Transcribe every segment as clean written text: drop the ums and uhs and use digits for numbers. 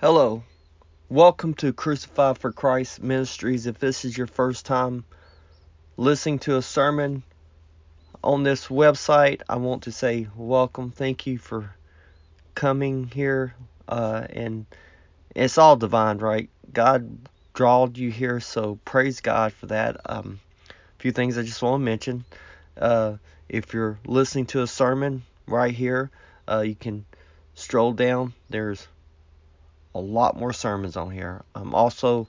Hello, welcome to Crucified for Christ Ministries. If this is your first time listening to a sermon on this website, I want to say welcome. Thank you for coming here. And it's all divine, right? God drawed you here, so praise God for that. A few things I just want to mention. Uh, if you're listening to a sermon right here, you can stroll down. There's a lot more sermons on here. Also,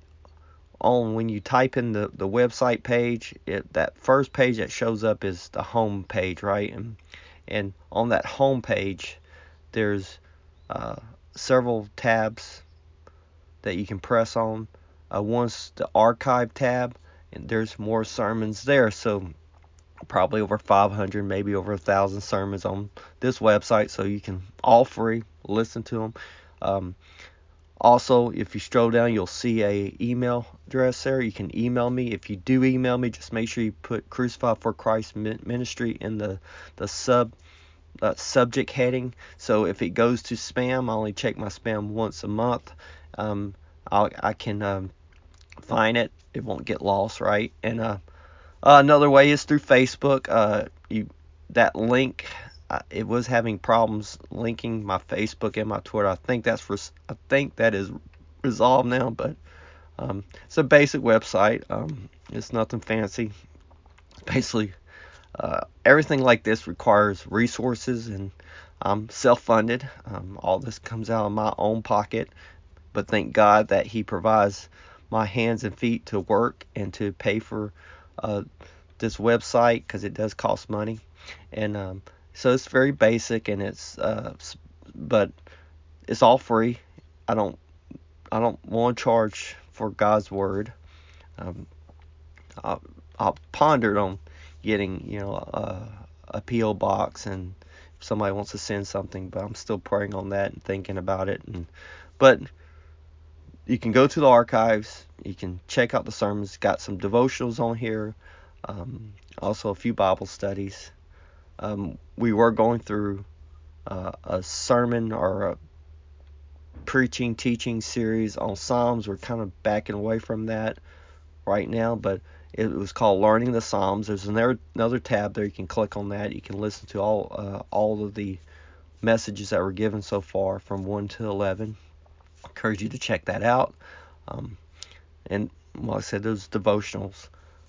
on when you type in the website page, that first page that shows up is the home page, right? And on that home page, there's uh, several tabs that you can press on. One's the archive tab, and there's more sermons there. So probably over 500, maybe over 1,000 sermons on this website, so you can all free listen to them. Um, Also, if you scroll down, you'll see a email address there. You can email me. If you do email me, just make sure you put Crucified for Christ Ministry in the subject heading. So if it goes to spam, I only check my spam once a month. Um, I can find it. It won't get lost, right? And another way is through Facebook. That link. It was having problems linking my Facebook and my Twitter. I think that is resolved now, but it's a basic website. It's nothing fancy. Basically, everything like this requires resources, and I'm self-funded. All this comes out of my own pocket, but thank God that He provides my hands and feet to work and to pay for uh, this website because it does cost money, and so it's very basic, and but it's all free. I don't I don't want to charge for God's word. Um, I, I pondered on getting a PO box, and if somebody wants to send something, but I'm still praying on that and thinking about it. But you can go to the archives. You can check out the sermons. Got some devotionals on here. Also a few Bible studies. We were going through a sermon or a preaching, teaching series on Psalms. We're kind of backing away from that right now, but it was called Learning the Psalms. There's another tab there. You can click on that. You can listen to all of the messages that were given so far from 1 to 11. I encourage you to check that out. Um, and like I said, those devotionals.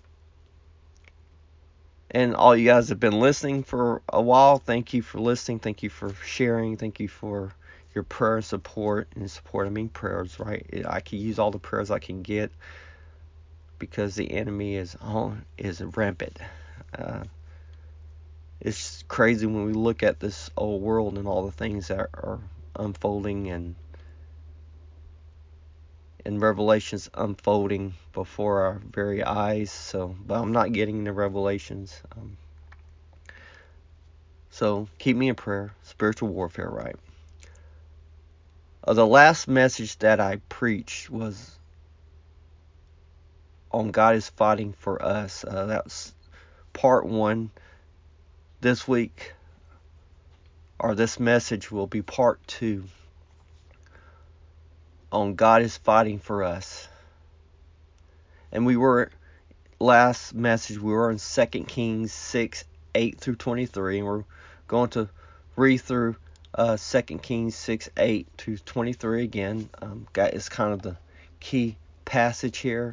And all you guys have been listening for a while, thank you for listening. Thank you for sharing. Thank you for your prayer and support. And support, I mean prayers, right? I can use all the prayers I can get because the enemy is rampant. Uh, it's crazy when we look at this old world and all the things that are unfolding and Revelations unfolding before our very eyes. So, but I'm not getting the Revelations. So keep me in prayer. Spiritual warfare, right? The last message that I preached was on God is fighting for us. That was part one. This week, or this message will be part two on God is fighting for us. And last message, we were in 2 Kings 6, 8 through 23, and we're going to read through 2 Kings 6, 8 to 23 again. That is kind of the key passage here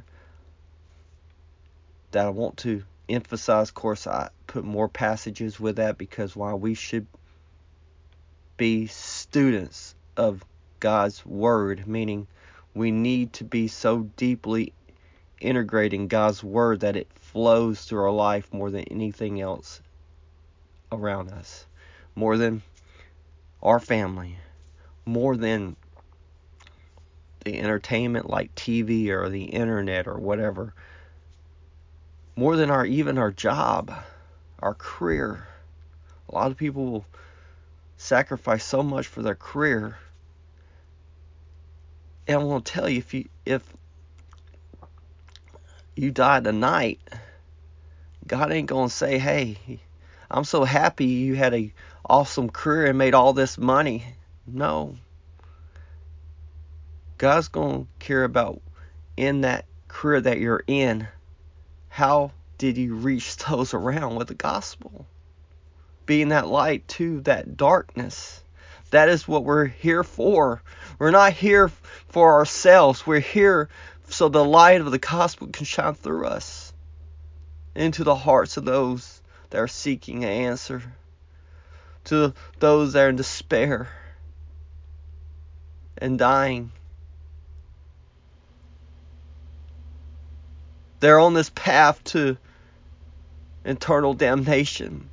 that I want to emphasize. Of course, I put more passages with that because while we should be students of God's Word, meaning we need to be so deeply integrating God's Word that it flows through our life more than anything else around us, more than our family, more than the entertainment like TV or the internet or whatever, more than even our job, our career. A lot of people will sacrifice so much for their career. And I want to tell you, if you die tonight, God ain't gonna say, "Hey, I'm so happy you had a awesome career and made all this money." No. God's going to care about in that career that you're in. How did you reach those around with the gospel? Being that light to that darkness. That is what we're here for. We're not here for ourselves. We're here so the light of the gospel can shine through us into the hearts of those that are seeking an answer, to those that are in despair and dying. They're on this path to eternal damnation,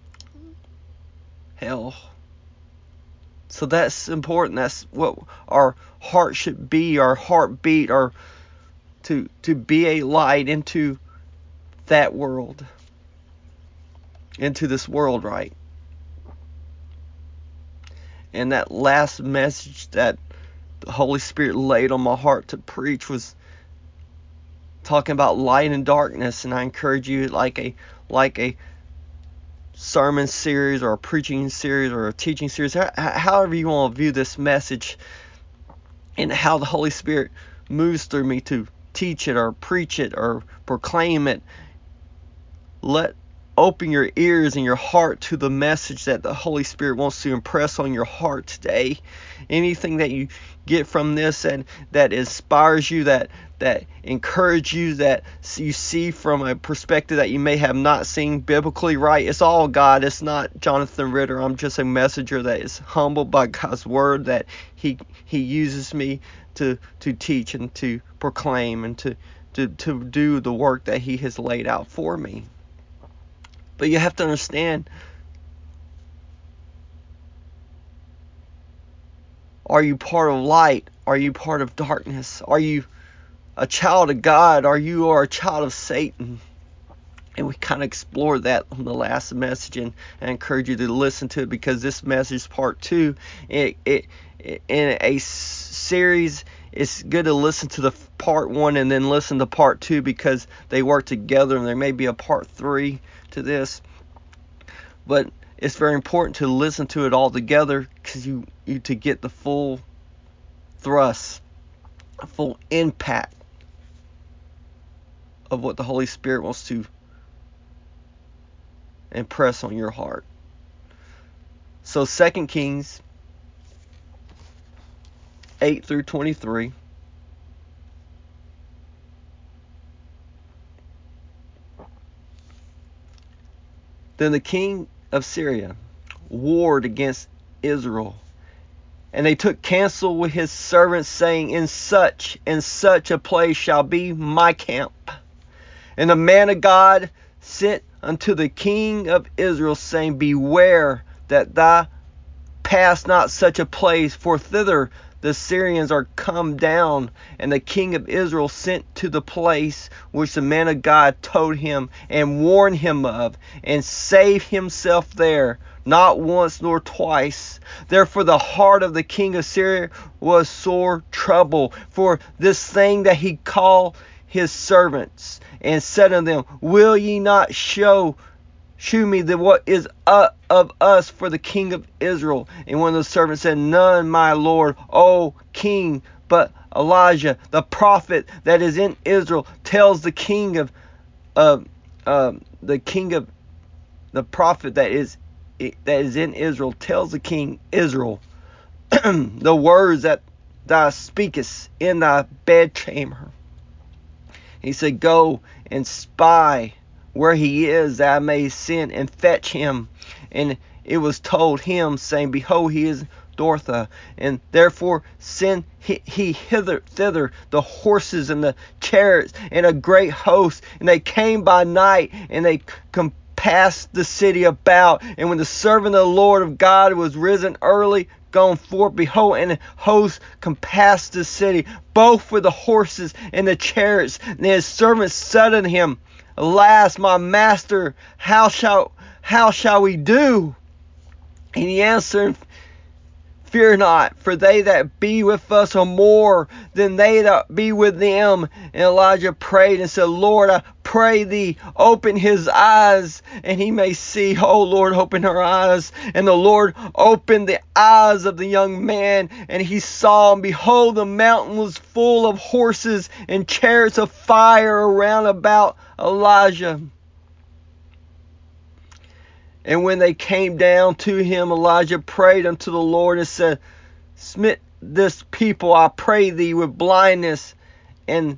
hell. So that's important. That's what our heart should be, our heartbeat, or to be a light into that world, into this world, right? And that last message that the Holy Spirit laid on my heart to preach was talking about light and darkness. And I encourage you, like a sermon series or a preaching series or a teaching series, however you want to view this message, and how the Holy Spirit moves through me to teach it or preach it or proclaim it. Open your ears and your heart to the message that the Holy Spirit wants to impress on your heart today. Anything that you get from this and that inspires you, that encourages you, that you see from a perspective that you may have not seen biblically, right? It's all God. It's not Jonathan Ritter. I'm just a messenger that is humbled by God's word, that He uses me to teach and to proclaim and to do the work that He has laid out for me. But you have to understand, are you part of light? Are you part of darkness? Are you a child of God? Are you a child of Satan? And we kind of explored that on the last message, and I encourage you to listen to it, because this message is part 2. In a series, it's good to listen to the part 1 and then listen to part 2, because they work together, and there may be a part 3 to this. But it's very important to listen to it all together, because you to get the full thrust, the full impact of what the Holy Spirit wants to impress on your heart. So 2 Kings 8 through 23. Then the king of Syria warred against Israel, and they took counsel with his servants, saying, in such and such a place shall be my camp. And the man of God sent unto the king of Israel, saying, beware that thou pass not such a place, for thither the Syrians are come down. And the king of Israel sent to the place which the man of God told him, and warned him of, and saved himself there, not once nor twice. Therefore the heart of the king of Syria was sore troubled for this thing that he called his servants, and said unto them, will ye not shew me what is of us for the king of Israel? And one of the servants said, none, my lord, O king, but Elijah the prophet that is in Israel tells the king of the prophet that is in Israel tells the king Israel the words that thou speakest in thy bedchamber. He said, go and spy where he is, that I may send and fetch him. And it was told him, saying, behold, he is Dortha. And therefore send he thither the horses and the chariots and a great host. And they came by night, and they compassed the city about. And when the servant of the Lord of God was risen early, gone forth, behold, and the host compassed the city, both with the horses and the chariots. And his servants said unto him, alas, my master, how shall we do? And he answered, fear not, for they that be with us are more than they that be with them. And Elijah prayed and said, Lord, I pray thee, open his eyes, and he may see. Oh Lord, open our eyes. And the Lord opened the eyes of the young man, and he saw, and behold, the mountain was full of horses and chariots of fire around about Elijah. And when they came down to him, Elijah prayed unto the Lord and said, Smite this people, I pray thee, with blindness. And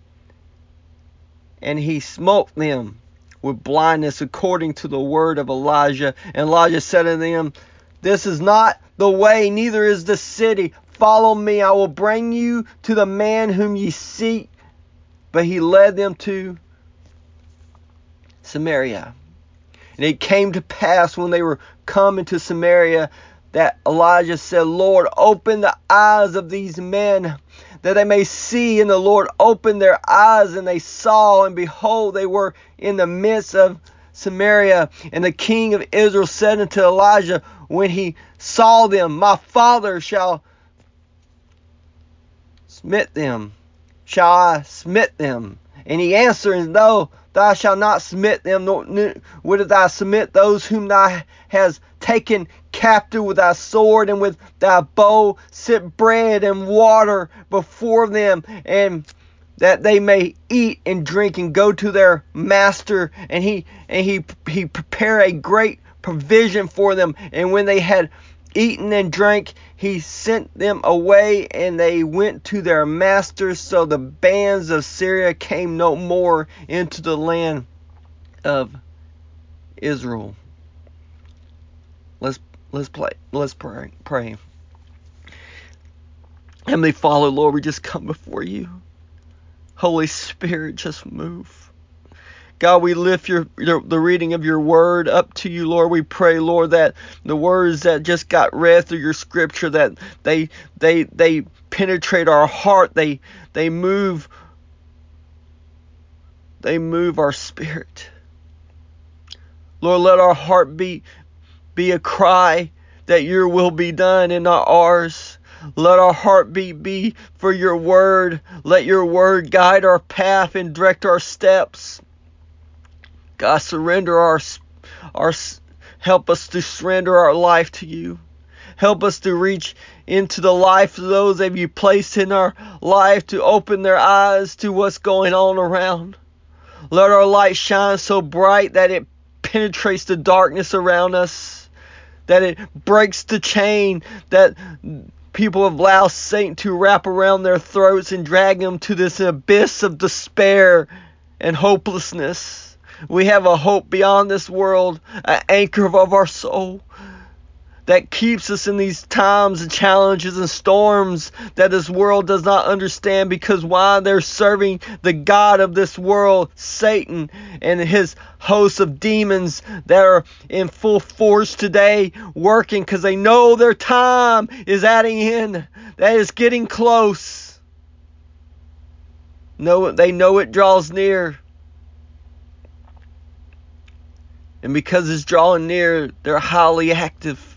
he smote them with blindness according to the word of Elijah. And Elijah said unto them, This is not the way, neither is the city. Follow me, I will bring you to the man whom ye seek. But he led them to Samaria. And it came to pass when they were come into Samaria that Elijah said, Lord, open the eyes of these men that they may see. And the Lord opened their eyes, and they saw, and behold, they were in the midst of Samaria. And the king of Israel said unto Elijah, when he saw them, My father shall smite them. Shall I smite them? And he answered, No, thou shalt not smite them, nor wouldst thou smite those whom thou hast taken captive with thy sword, and with thy bow set bread and water before them, and that they may eat and drink and go to their master. And he prepared a great provision for them. And when they had eaten and drank, he sent them away, and they went to their masters. So the bands of Syria came no more into the land of Israel. Let's pray. Heavenly Father, Lord, we just come before you. Holy Spirit, just move. God, we lift the reading of your word up to you, Lord. We pray, Lord, that the words that just got read through your scripture, that they penetrate our heart. They move our spirit. Lord, let our heart be a cry that your will be done and not ours. Let our heartbeat be for your word. Let your word guide our path and direct our steps. God, help us to surrender our life to you. Help us to reach into the life of those that you placed in our life, to open their eyes to what's going on around. Let our light shine so bright that it penetrates the darkness around us, that it breaks the chain that people have allowed Satan to wrap around their throats and drag them to this abyss of despair and hopelessness. We have a hope beyond this world, an anchor of our soul that keeps us in these times and challenges and storms that this world does not understand, because why? They're serving the God of this world, Satan, and his hosts of demons that are in full force today, working because they know their time is at an end, that is getting close. They know it draws near. And because it's drawing near, they're highly active.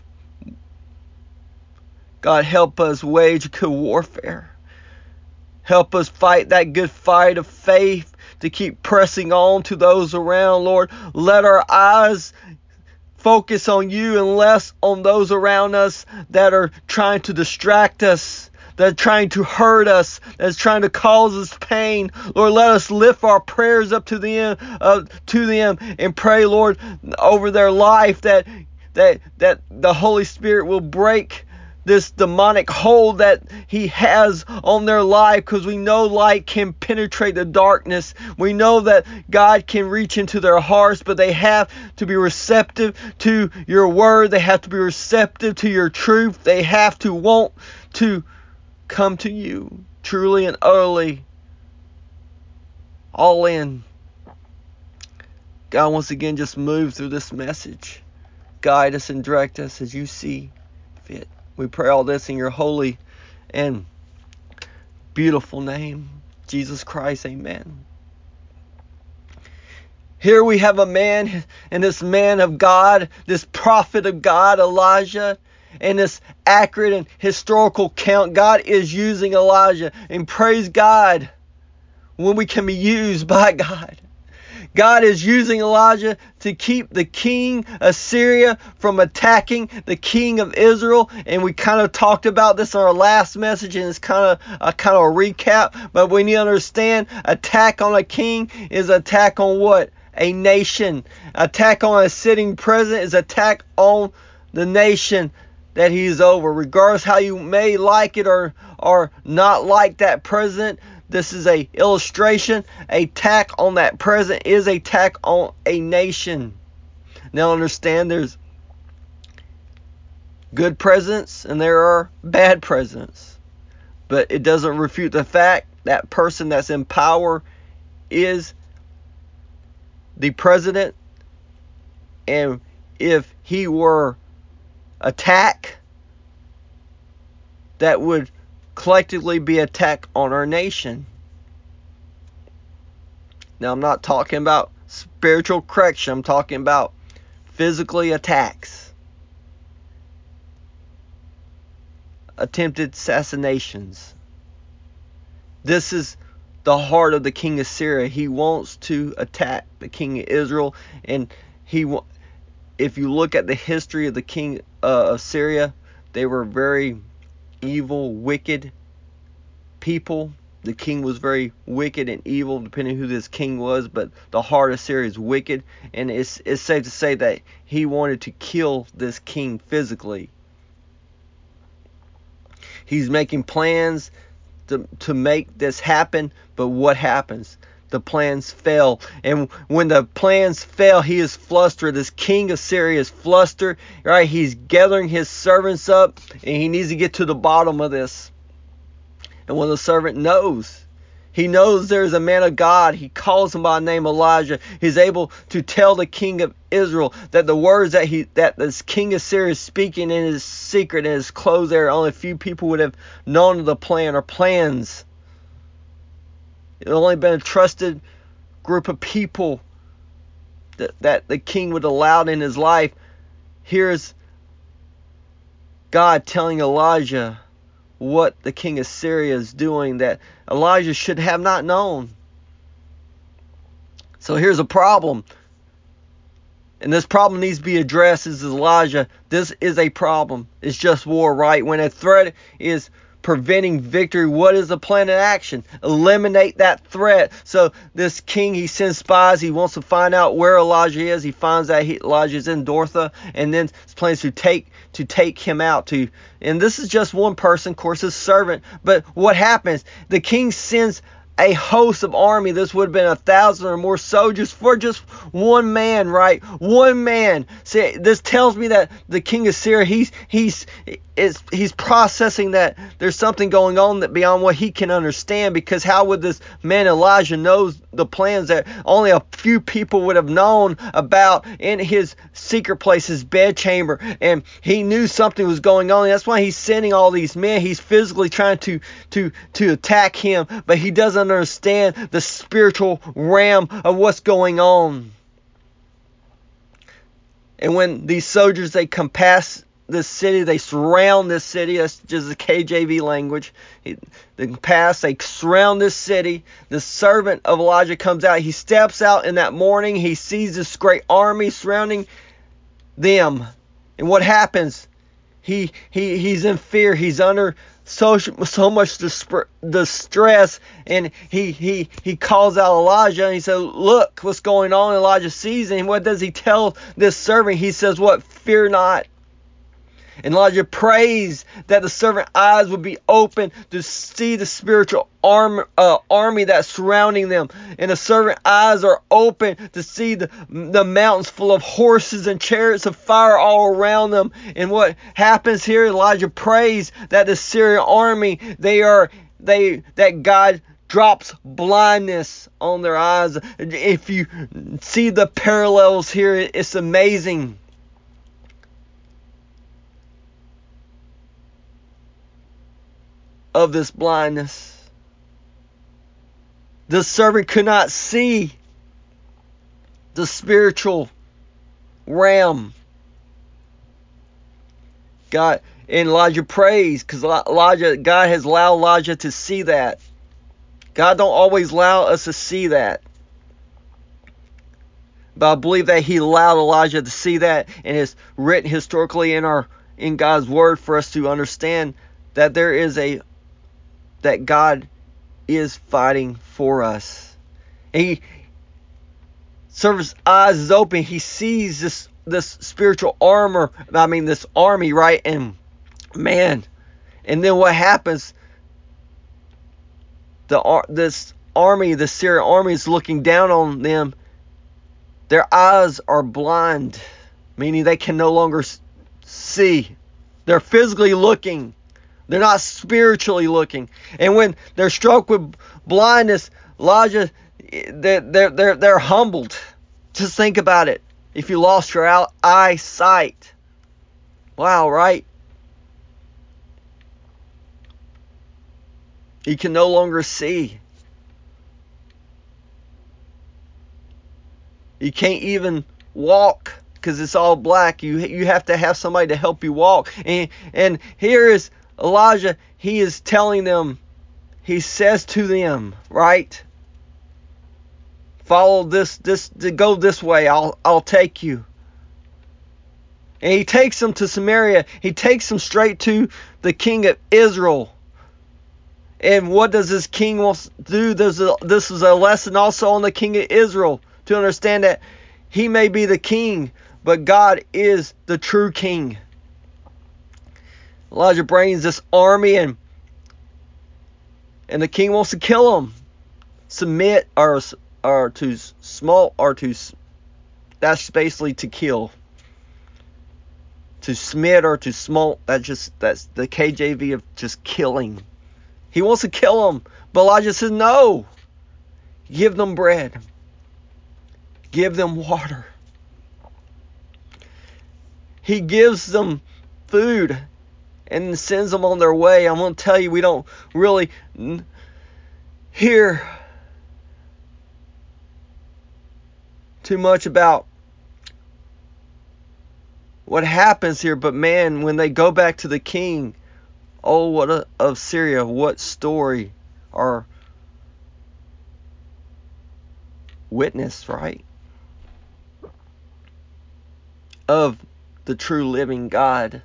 God, help us wage good warfare. Help us fight that good fight of faith to keep pressing on to those around, Lord. Let our eyes focus on you and less on those around us that are trying to distract us, that are trying to hurt us, that's trying to cause us pain. Lord, let us lift our prayers up to them and pray, Lord, over their life, that the Holy Spirit will break this demonic hold that he has on their life, because we know light can penetrate the darkness. We know that God can reach into their hearts, but they have to be receptive to your word. They have to be receptive to your truth. They have to want to come to you truly and utterly, all in. God, once again, just move through this message. Guide us and direct us as you see fit. We pray all this in your holy and beautiful name, Jesus Christ. Amen. Here we have a man, and this man of God, this prophet of God, Elijah, and this accurate and historical count. God is using Elijah, and praise God when we can be used by God. God is using Elijah to keep the king of Syria from attacking the king of Israel. And we kind of talked about this in our last message, and it's kind of a recap. But we need to understand, attack on a king is attack on what? A nation. Attack on a sitting president is attack on the nation that he's over. Regardless how you may like it or not like that president, this is a illustration. A attack on that president is a attack on a nation. Now understand, there's good presidents and there are bad presidents. But it doesn't refute the fact that person that's in power is the president. And if he were attacked, that would collectively be attack on our nation. Now, I'm not talking about spiritual correction. I'm talking about physically attacks, attempted assassinations. This is the heart of the king of Syria. He wants to attack the king of Israel, and if you look at the history of the king of Syria, they were very evil, wicked people. The king was very wicked and evil, depending who this king was, but the heart of Syria is wicked, and it's safe to say that he wanted to kill this king physically. He's making plans to make this happen, but what happens? The plans fail. And when the plans fail, he is flustered. This king of Syria is flustered. Right? He's gathering his servants up, and he needs to get to the bottom of this. And when the servant knows, he knows there's a man of God. He calls him by name Elijah. He's able to tell the king of Israel that the words that this king of Syria is speaking in his secret, in his closed area, only a few people would have known of the plan or plans. It had only been a trusted group of people that the king would allow in his life. Here's God telling Elijah what the king of Syria is doing that Elijah should have not known. So here's a problem. And this problem needs to be addressed. As Elijah, this is a problem. It's just war, right? When a threat is preventing victory, what is the plan of action? Eliminate that threat. So this king, he sends spies. He wants to find out where Elijah is. He finds out Elijah is in Dothan, and then plans to take him out. And this is just one person, of course, his servant. But what happens? The king sends a host of army. This would have been 1,000 or more soldiers for just one man, right? One man. See, this tells me that the king of Syria, he's processing that there's something going on that beyond what he can understand, because how would this man Elijah knows the plans that only a few people would have known about in his secret place, his bedchamber, and he knew something was going on. That's why he's sending all these men. He's physically trying to attack him, but he doesn't understand the spiritual realm of what's going on. And when these soldiers, they come past this city, they surround this city. That's just the KJV language. They surround this city. The servant of Elijah comes out. He steps out in that morning. He sees this great army surrounding them. And what happens? He's in fear. He's under so much distress, and he calls out Elijah, and he says, "Look what's going on." Elijah sees, and what does he tell this servant? He says, "What? Fear not." And Elijah prays that the servant's eyes would be open to see the spiritual army that's surrounding them. And the servant's eyes are open to see the mountains full of horses and chariots of fire all around them. And what happens here? Elijah prays that the Syrian army, that God drops blindness on their eyes. If you see the parallels here, it's amazing. Of this blindness, the servant could not see the spiritual realm. God, and Elijah prays because God has allowed Elijah to see that. God don't always allow us to see that. But I believe that he allowed Elijah to see that, and it's written historically in God's word for us to understand that that God is fighting for us. And his eyes is open. He sees this spiritual this army, right? And man, and then what happens? This army, the Syrian army, is looking down on them. Their eyes are blind, meaning they can no longer see. They're physically looking. They're not spiritually looking. And when they're struck with blindness, Elijah, they're humbled. Just think about it. If you lost your eyesight. Wow, right? You can no longer see. You can't even walk because it's all black. You have to have somebody to help you walk. And here is Elijah. He is telling them. He says to them, right? Follow this. Go this way. I'll take you. And he takes them to Samaria. He takes them straight to the king of Israel. And what does this king want to do? This is a lesson also on the king of Israel, to understand that he may be the king, but God is the true king. Elijah brings this army, and the king wants to kill him. Submit or to small or to, that's basically to kill. To smite or to smote, that's the KJV of just killing. He wants to kill him, but Elijah says no. Give them bread. Give them water. He gives them food and sends them on their way. I'm going to tell you, we don't really hear too much about what happens here, but man, when they go back to the king, of Syria, what story or witness, right? Of the true living God.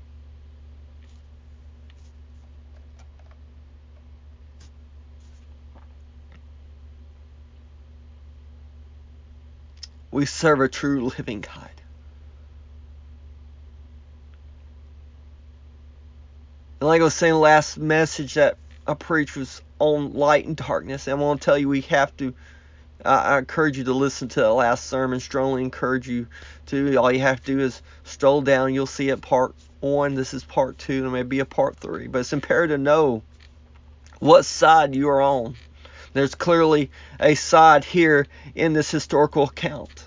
We serve a true living God. And like I was saying, last message that I preached was on light and darkness. And I want to tell you, we have to, I encourage you to listen to the last sermon. Strongly encourage you to. All you have to do is stroll down. You'll see it part 1. This is part 2. There may be a part 3. But it's imperative to know what side you are on. There's clearly a side here in this historical account.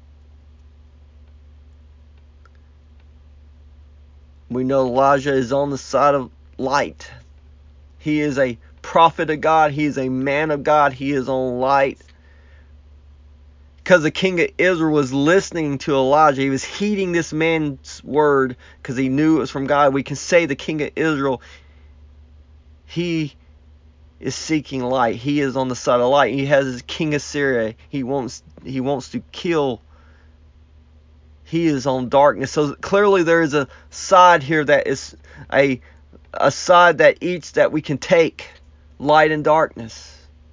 We know Elijah is on the side of light. He is a prophet of God. He is a man of God. He is on light. Because the king of Israel was listening to Elijah. He was heeding this man's word because he knew it was from God. We can say the king of Israel, he is seeking light. He is on the side of light. He has his king of Syria. He wants to kill. He is on darkness. So clearly there is a side here that is a side that we can take, light and darkness.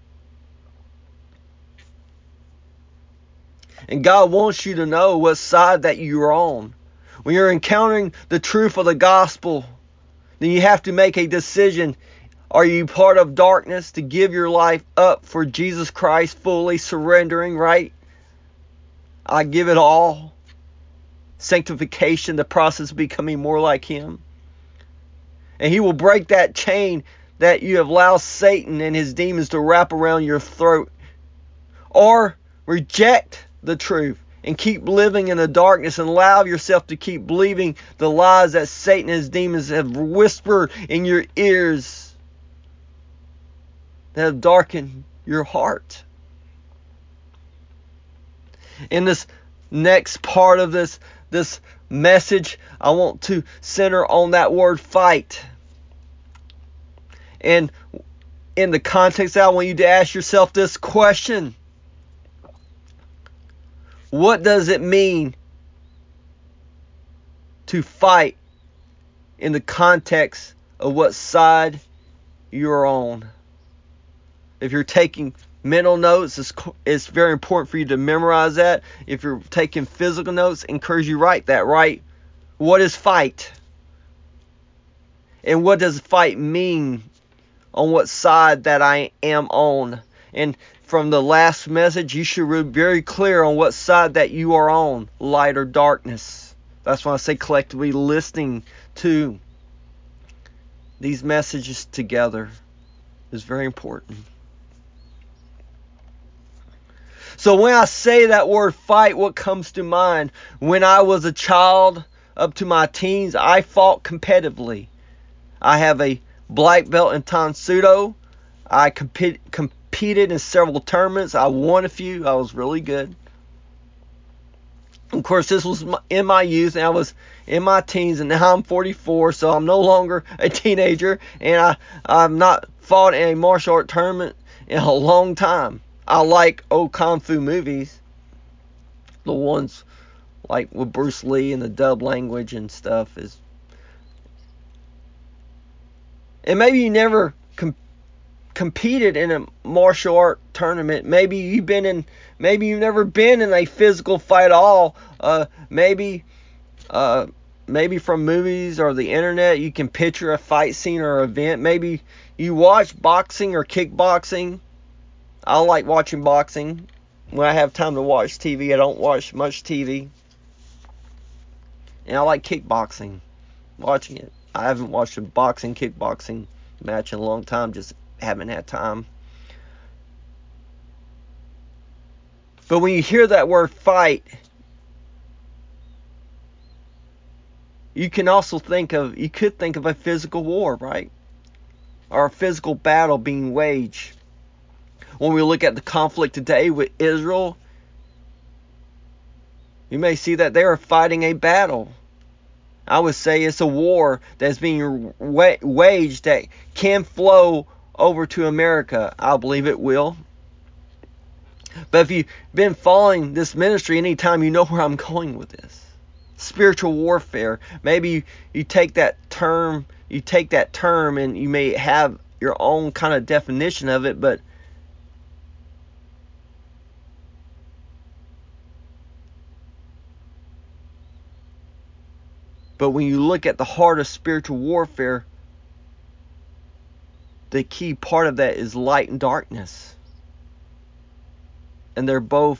And God wants you to know what side that you're on. When you're encountering the truth of the gospel, then you have to make a decision. Are you part of darkness to give your life up for Jesus Christ, fully surrendering, right? I give it all. Sanctification, the process of becoming more like Him. And He will break that chain that you have allowed Satan and his demons to wrap around your throat. Or reject the truth and keep living in the darkness and allow yourself to keep believing the lies that Satan and his demons have whispered in your ears that have darkened your heart. In this next part of this message, I want to center on that word fight. And in the context, I want you to ask yourself this question. What does it mean to fight in the context of what side you're on? If you're taking mental notes, it's very important for you to memorize that. If you're taking physical notes, encourage you to write that. Right? What is fight? And what does fight mean on what side that I am on? And from the last message, you should be very clear on what side that you are on, light or darkness. That's why I say collectively listening to these messages together is very important. So when I say that word fight, what comes to mind? When I was a child up to my teens, I fought competitively. I have a black belt in Tansudo. I competed in several tournaments. I won a few. I was really good. Of course, this was in my youth, and I was in my teens, and now I'm 44, so I'm no longer a teenager, and I've not fought in a martial art tournament in a long time. I like old Kung Fu movies, the ones like with Bruce Lee and the dub language and stuff. And maybe you never competed in a martial art tournament. Maybe you've never been in a physical fight at all. Maybe from movies or the internet you can picture a fight scene or event. Maybe you watch boxing or kickboxing. I like watching boxing. When I have time to watch TV, I don't watch much TV. And I like kickboxing, watching it. I haven't watched a kickboxing match in a long time, just haven't had time. But when you hear that word fight, you could think of a physical war, right? Or a physical battle being waged. When we look at the conflict today with Israel, you may see that they are fighting a battle. I would say it's a war that's being waged that can flow over to America. I believe it will. But if you've been following this ministry anytime, you know where I'm going with this. Spiritual warfare. Maybe you take that term and you may have your own kind of definition of it, but when you look at the heart of spiritual warfare, the key part of that is light and darkness. And they're both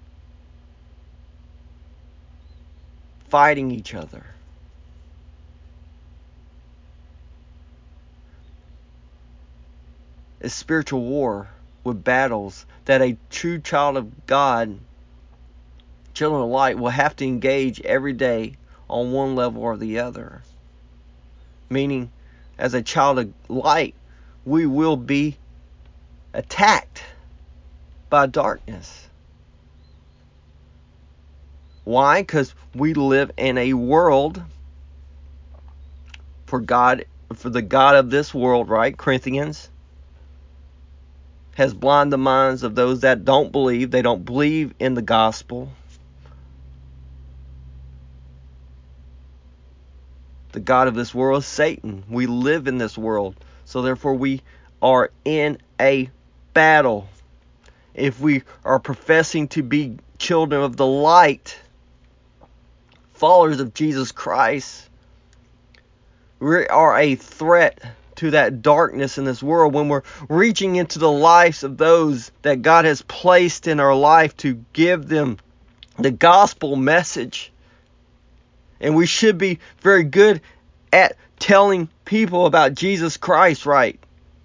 fighting each other. It's spiritual war with battles that a true child of God, children of light, will have to engage every day on one level or the other. Meaning, as a child of light, we will be attacked by darkness. Why? Because we live in a world for the God of this world, right? Corinthians has blinded the minds of those that don't believe. They don't believe in the gospel. The God of this world is Satan. We live in this world. So therefore we are in a battle. If we are professing to be children of the light, followers of Jesus Christ, we are a threat to that darkness in this world when we're reaching into the lives of those that God has placed in our life to give them the gospel message. And we should be very good at telling people about Jesus Christ, right?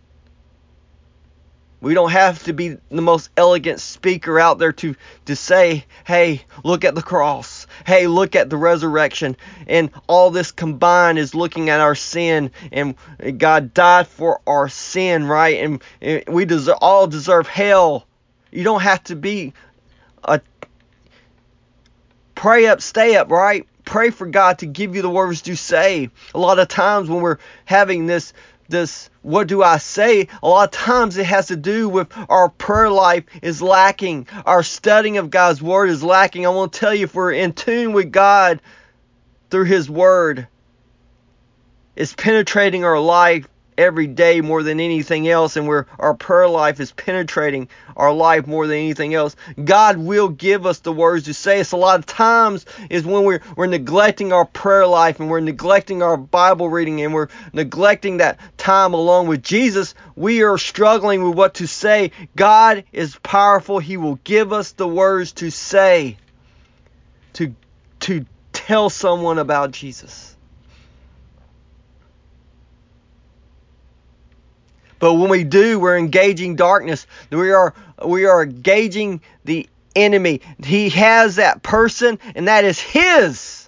We don't have to be the most elegant speaker out there to say, hey, look at the cross. Hey, look at the resurrection. And all this combined is looking at our sin. And God died for our sin, right? And we all deserve hell. You don't have to be pray up, stay up, right? Pray for God to give you the words to say. A lot of times when we're having this what do I say? A lot of times it has to do with our prayer life is lacking. Our studying of God's Word is lacking. I want to tell you, if we're in tune with God through His Word, it's penetrating our life every day more than anything else, and our prayer life is penetrating our life more than anything else. God will give us the words to say. It's a lot of times is when we're neglecting our prayer life, and we're neglecting our Bible reading, and we're neglecting that time along with Jesus. We are struggling with what to say. God is powerful. He will give us the words to say, to tell someone about Jesus. But when we do, we're engaging darkness. We are engaging the enemy. He has that person, and that is his.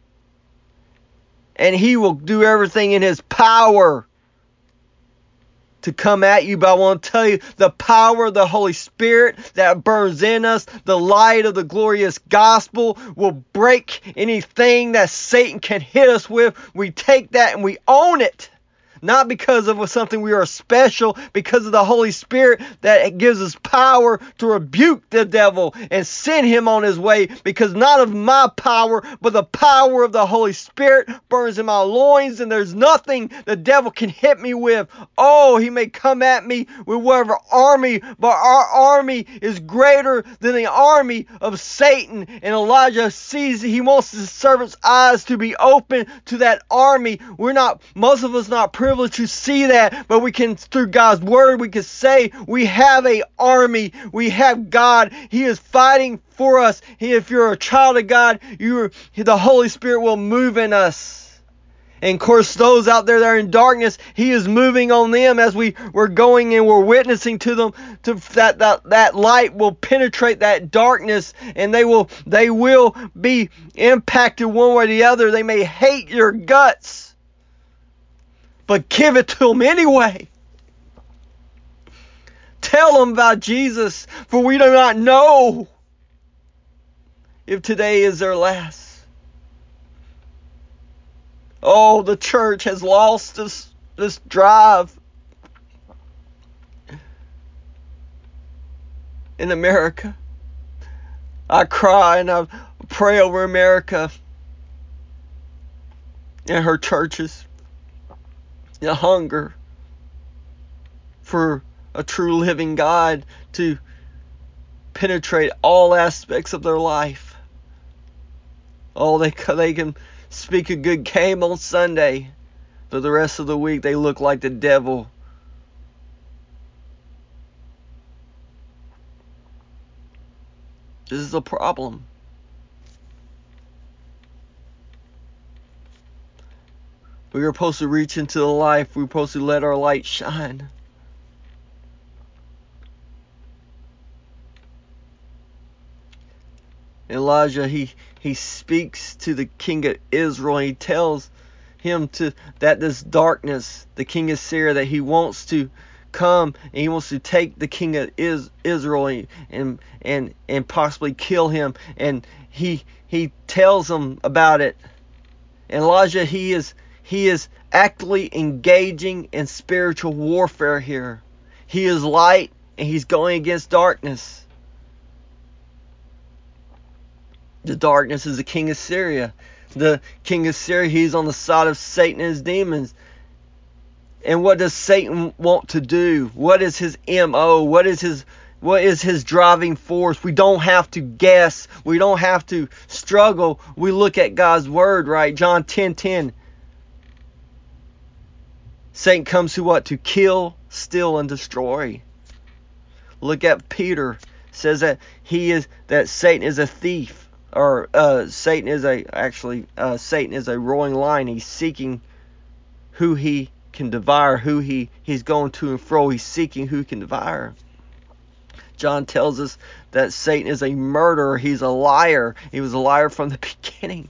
And he will do everything in his power to come at you. But I want to tell you, the power of the Holy Spirit that burns in us, the light of the glorious gospel, will break anything that Satan can hit us with. We take that and we own it. Not because of something we are special, because of the Holy Spirit that gives us power to rebuke the devil and send him on his way. Because not of my power, but the power of the Holy Spirit burns in my loins, and there's nothing the devil can hit me with. Oh, he may come at me with whatever army, but our army is greater than the army of Satan. And Elijah sees, he wants his servant's eyes to be open to that army. Most of us not privileged to see that, but we can, through God's word, we can say we have an army. We have God. He is fighting for us. If you're a child of God, the Holy Spirit will move in us. And of course, those out there that are in darkness, He is moving on them as we're going and we're witnessing to them. That light will penetrate that darkness, and they will be impacted one way or the other. They may hate your guts, but give it to them anyway. Tell them about Jesus, for we do not know if today is their last. Oh, the church has lost this drive in America. I cry and I pray over America and her churches. The hunger for a true living God to penetrate all aspects of their life. Oh, they can speak a good game on Sunday, but the rest of the week they look like the devil. This is a problem. We are supposed to reach into the life. We're supposed to let our light shine. Elijah, he speaks to the king of Israel. He tells him that this darkness, the king of Syria, that he wants to come and he wants to take the king of Israel and possibly kill him. And he tells him about it. And Elijah, he is actively engaging in spiritual warfare here. He is light and he's going against darkness. The darkness is the king of Syria. The king of Syria, he's on the side of Satan and his demons. And what does Satan want to do? What is his MO? What is his driving force? We don't have to guess. We don't have to struggle. We look at God's word, right? John 10:10. Satan comes to what? To kill, steal, and destroy. Look at Peter. It says that Satan is a thief. Or Satan is a roaring lion. He's seeking who he can devour, he's going to and fro. He's seeking who he can devour. John tells us that Satan is a murderer. He's a liar. He was a liar from the beginning.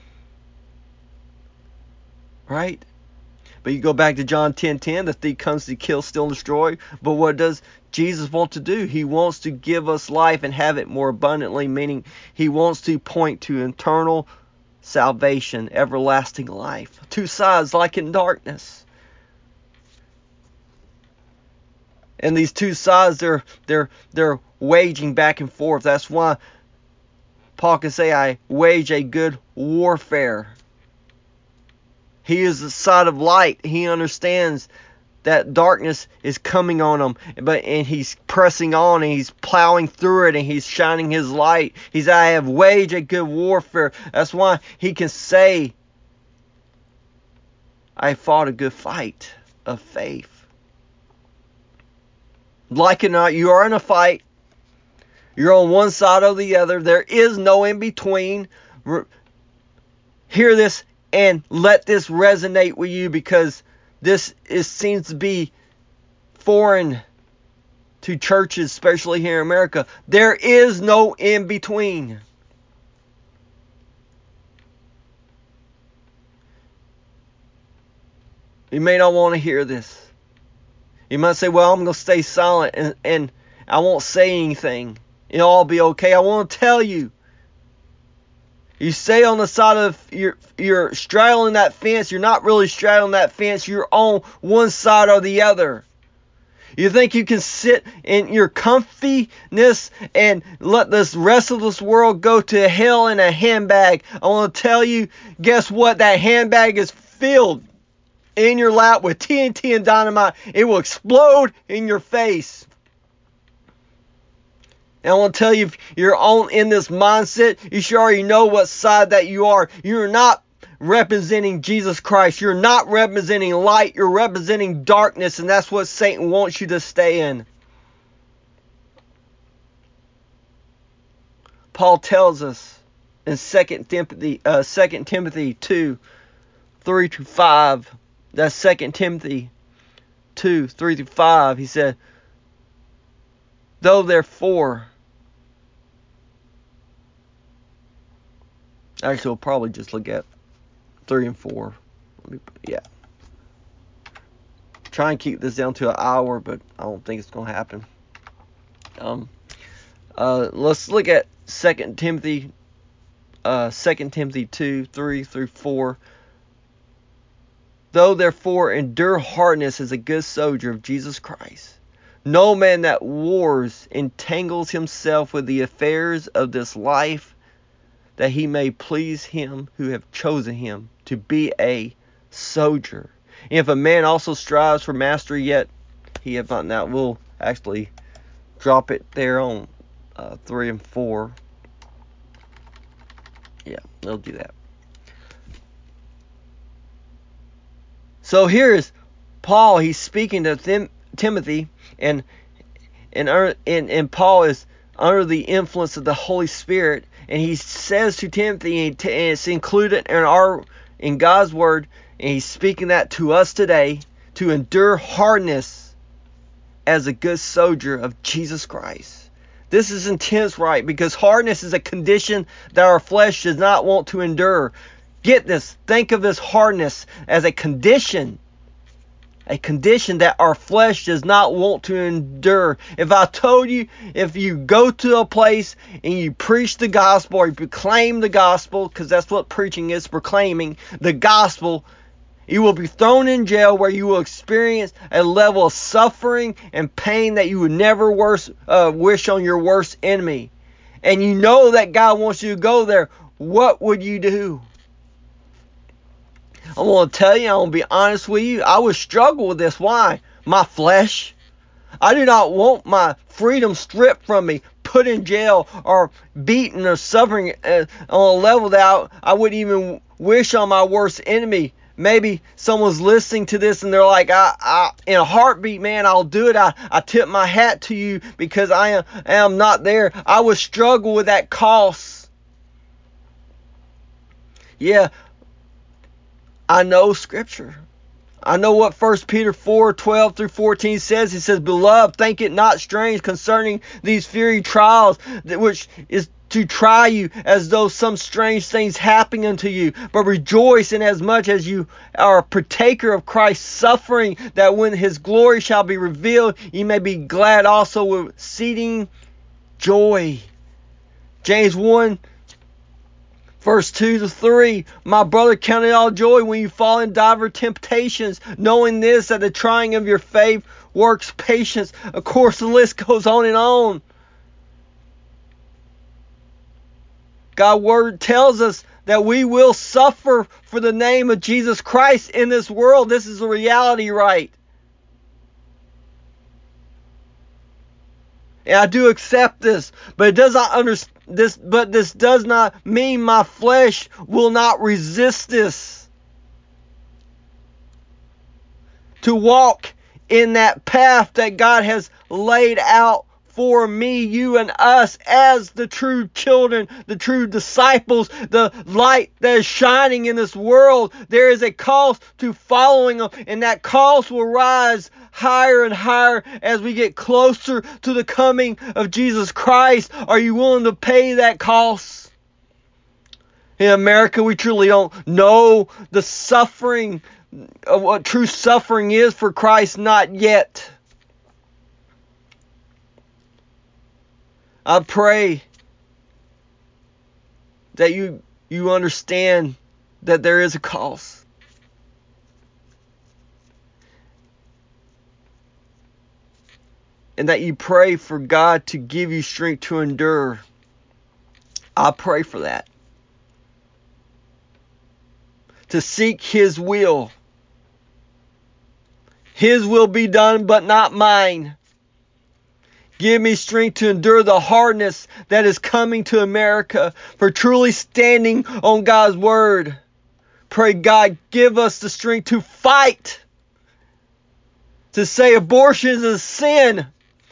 Right? But you go back to John 10:10, the thief comes to kill, steal, and destroy. But what does Jesus want to do? He wants to give us life and have it more abundantly, meaning he wants to point to eternal salvation, everlasting life. Two sides like in darkness. And these two sides, they're waging back and forth. That's why Paul can say, I wage a good warfare. He is the side of light. He understands that darkness is coming on him, and he's pressing on, and he's plowing through it, and he's shining his light. I have waged a good warfare. That's why he can say, I fought a good fight of faith. Like it or not, you are in a fight. You're on one side or the other. There is no in between. Hear this and let this resonate with you, because this seems to be foreign to churches, especially here in America. There is no in between. You may not want to hear this. You might say, well, I'm going to stay silent and I won't say anything. It'll all be okay. I want to tell you. You stay on the side of, you're straddling that fence. You're not really straddling that fence. You're on one side or the other. You think you can sit in your comfiness and let this rest of this world go to hell in a handbag. I want to tell you, guess what? That handbag is filled in your lap with TNT and dynamite. It will explode in your face. And I want to tell you, if you're in this mindset, you should already know what side that you are. You're not representing Jesus Christ. You're not representing light. You're representing darkness, and that's what Satan wants you to stay in. Paul tells us in 2 Timothy 2, 3-5, that's 2 Timothy 2, 3-5, he said, though therefore, actually we'll probably just look at 3 and 4. Yeah. Try and keep this down to an hour, but I don't think it's going to happen. Let's look at 2 Timothy 2, 3-4. Though therefore endure hardness as a good soldier of Jesus Christ. No man that wars entangles himself with the affairs of this life, that he may please him who have chosen him to be a soldier. And if a man also strives for mastery, yet he hath not. Now we'll actually drop it there on 3 and 4. Yeah, they'll do that. So here is Paul. He's speaking to Timothy, and Paul is under the influence of the Holy Spirit, and he says to Timothy, and it's included in God's word, and he's speaking that to us today, to endure hardness as a good soldier of Jesus Christ. This is intense, right? Because hardness is a condition that our flesh does not want to endure. Get this. Think of this hardness as a condition that our flesh does not want to endure. If I told you, if you go to a place and you preach the gospel, or you proclaim the gospel, because that's what preaching is, proclaiming the gospel, you will be thrown in jail, where you will experience a level of suffering and pain that you would never wish on your worst enemy. And you know that God wants you to go there. What would you do? I want to tell you, I want to be honest with you, I would struggle with this. Why? My flesh. I do not want my freedom stripped from me, put in jail, or beaten or suffering on a level that I wouldn't even wish on my worst enemy. Maybe someone's listening to this and they're like, I in a heartbeat, man, I'll do it. I tip my hat to you, because I am not there. I would struggle with that cost. Yeah, I know Scripture. I know what 1 Peter 4:12-14 says. It says, Beloved, think it not strange concerning these fiery trials, which is to try you, as though some strange things happen unto you. But rejoice inasmuch as you are a partaker of Christ's suffering, that when his glory shall be revealed, you may be glad also with exceeding joy. James 1, verse 2-3, My brother, count it all joy when you fall in divers temptations, knowing this, that the trying of your faith works patience. Of course, the list goes on and on. God's word tells us that we will suffer for the name of Jesus Christ in this world. This is the reality, right? And I do accept this, but it does not this does not mean my flesh will not resist this. To walk in that path that God has laid out for me, you, and us as the true children, the true disciples, the light that is shining in this world. There is a cost to following Him, and that cost will rise higher and higher as we get closer to the coming of Jesus Christ. Are you willing to pay that cost? In America, we truly don't know the suffering of what true suffering is for Christ, not yet. I pray that you understand that there is a cost. And that you pray for God to give you strength to endure. I pray for that. To seek His will. His will be done, but not mine. Give me strength to endure the hardness that is coming to America for truly standing on God's word. Pray God give us the strength to fight. To say abortion is a sin.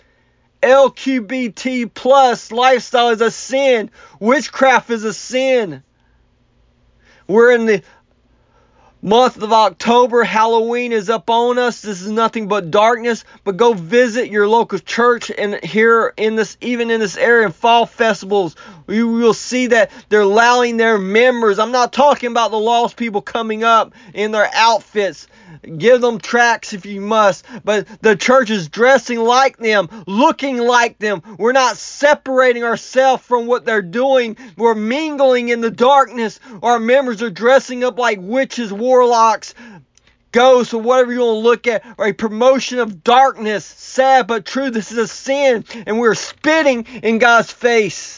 LGBT plus lifestyle is a sin. Witchcraft is a sin. We're in the month of October. Halloween is up on us. This is nothing but darkness. But go visit your local church, and here in this, even in this area, in fall festivals, you will see that they're allowing their members. I'm not talking about the lost people coming up in their outfits. Give them tracts if you must. But the church is dressing like them, looking like them. We're not separating ourselves from what they're doing. We're mingling in the darkness. Our members are dressing up like witches, warlocks, ghosts, or whatever you want to look at, or a promotion of darkness. Sad but true, this is a sin, and we're spitting in God's face.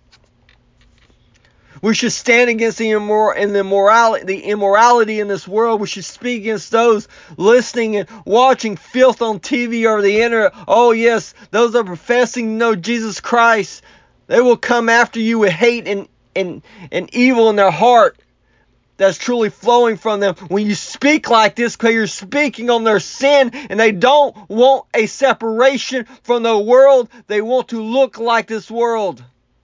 We should stand against the immorality in this world. We should speak against those listening and watching filth on TV or the internet. Oh yes, those are professing to know Jesus Christ. They will come after you with hate and evil in their heart that's truly flowing from them. When you speak like this, because you're speaking on their sin, and they don't want a separation from the world. They want to look like this world.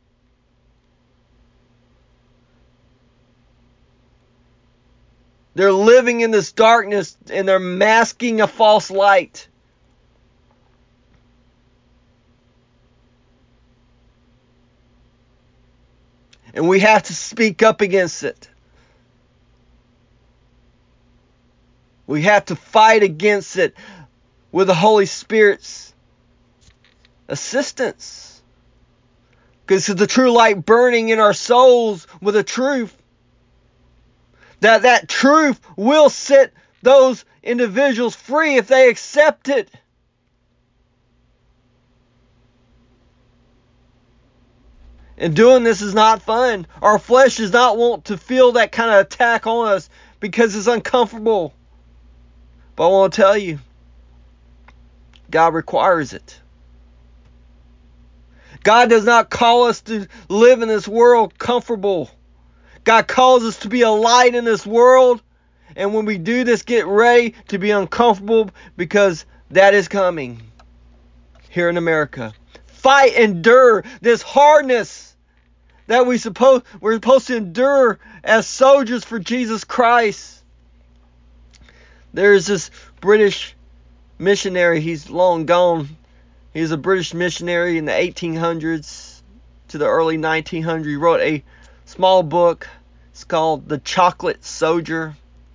They're living in this darkness, and they're masking a false light. And we have to speak up against it. We have to fight against it with the Holy Spirit's assistance. Because it's the true light burning in our souls with the truth. That truth will set those individuals free if they accept it. And doing this is not fun. Our flesh does not want to feel that kind of attack on us because it's uncomfortable. But I want to tell you, God requires it. God does not call us to live in this world comfortable. God calls us to be a light in this world. And when we do this, get ready to be uncomfortable, because that is coming here in America. Fight, endure this hardness that we're supposed to endure as soldiers for Jesus Christ. There's this British missionary. He's long gone. He's a British missionary in the 1800s to the early 1900s. He wrote a small book. It's called The Chocolate Soldier.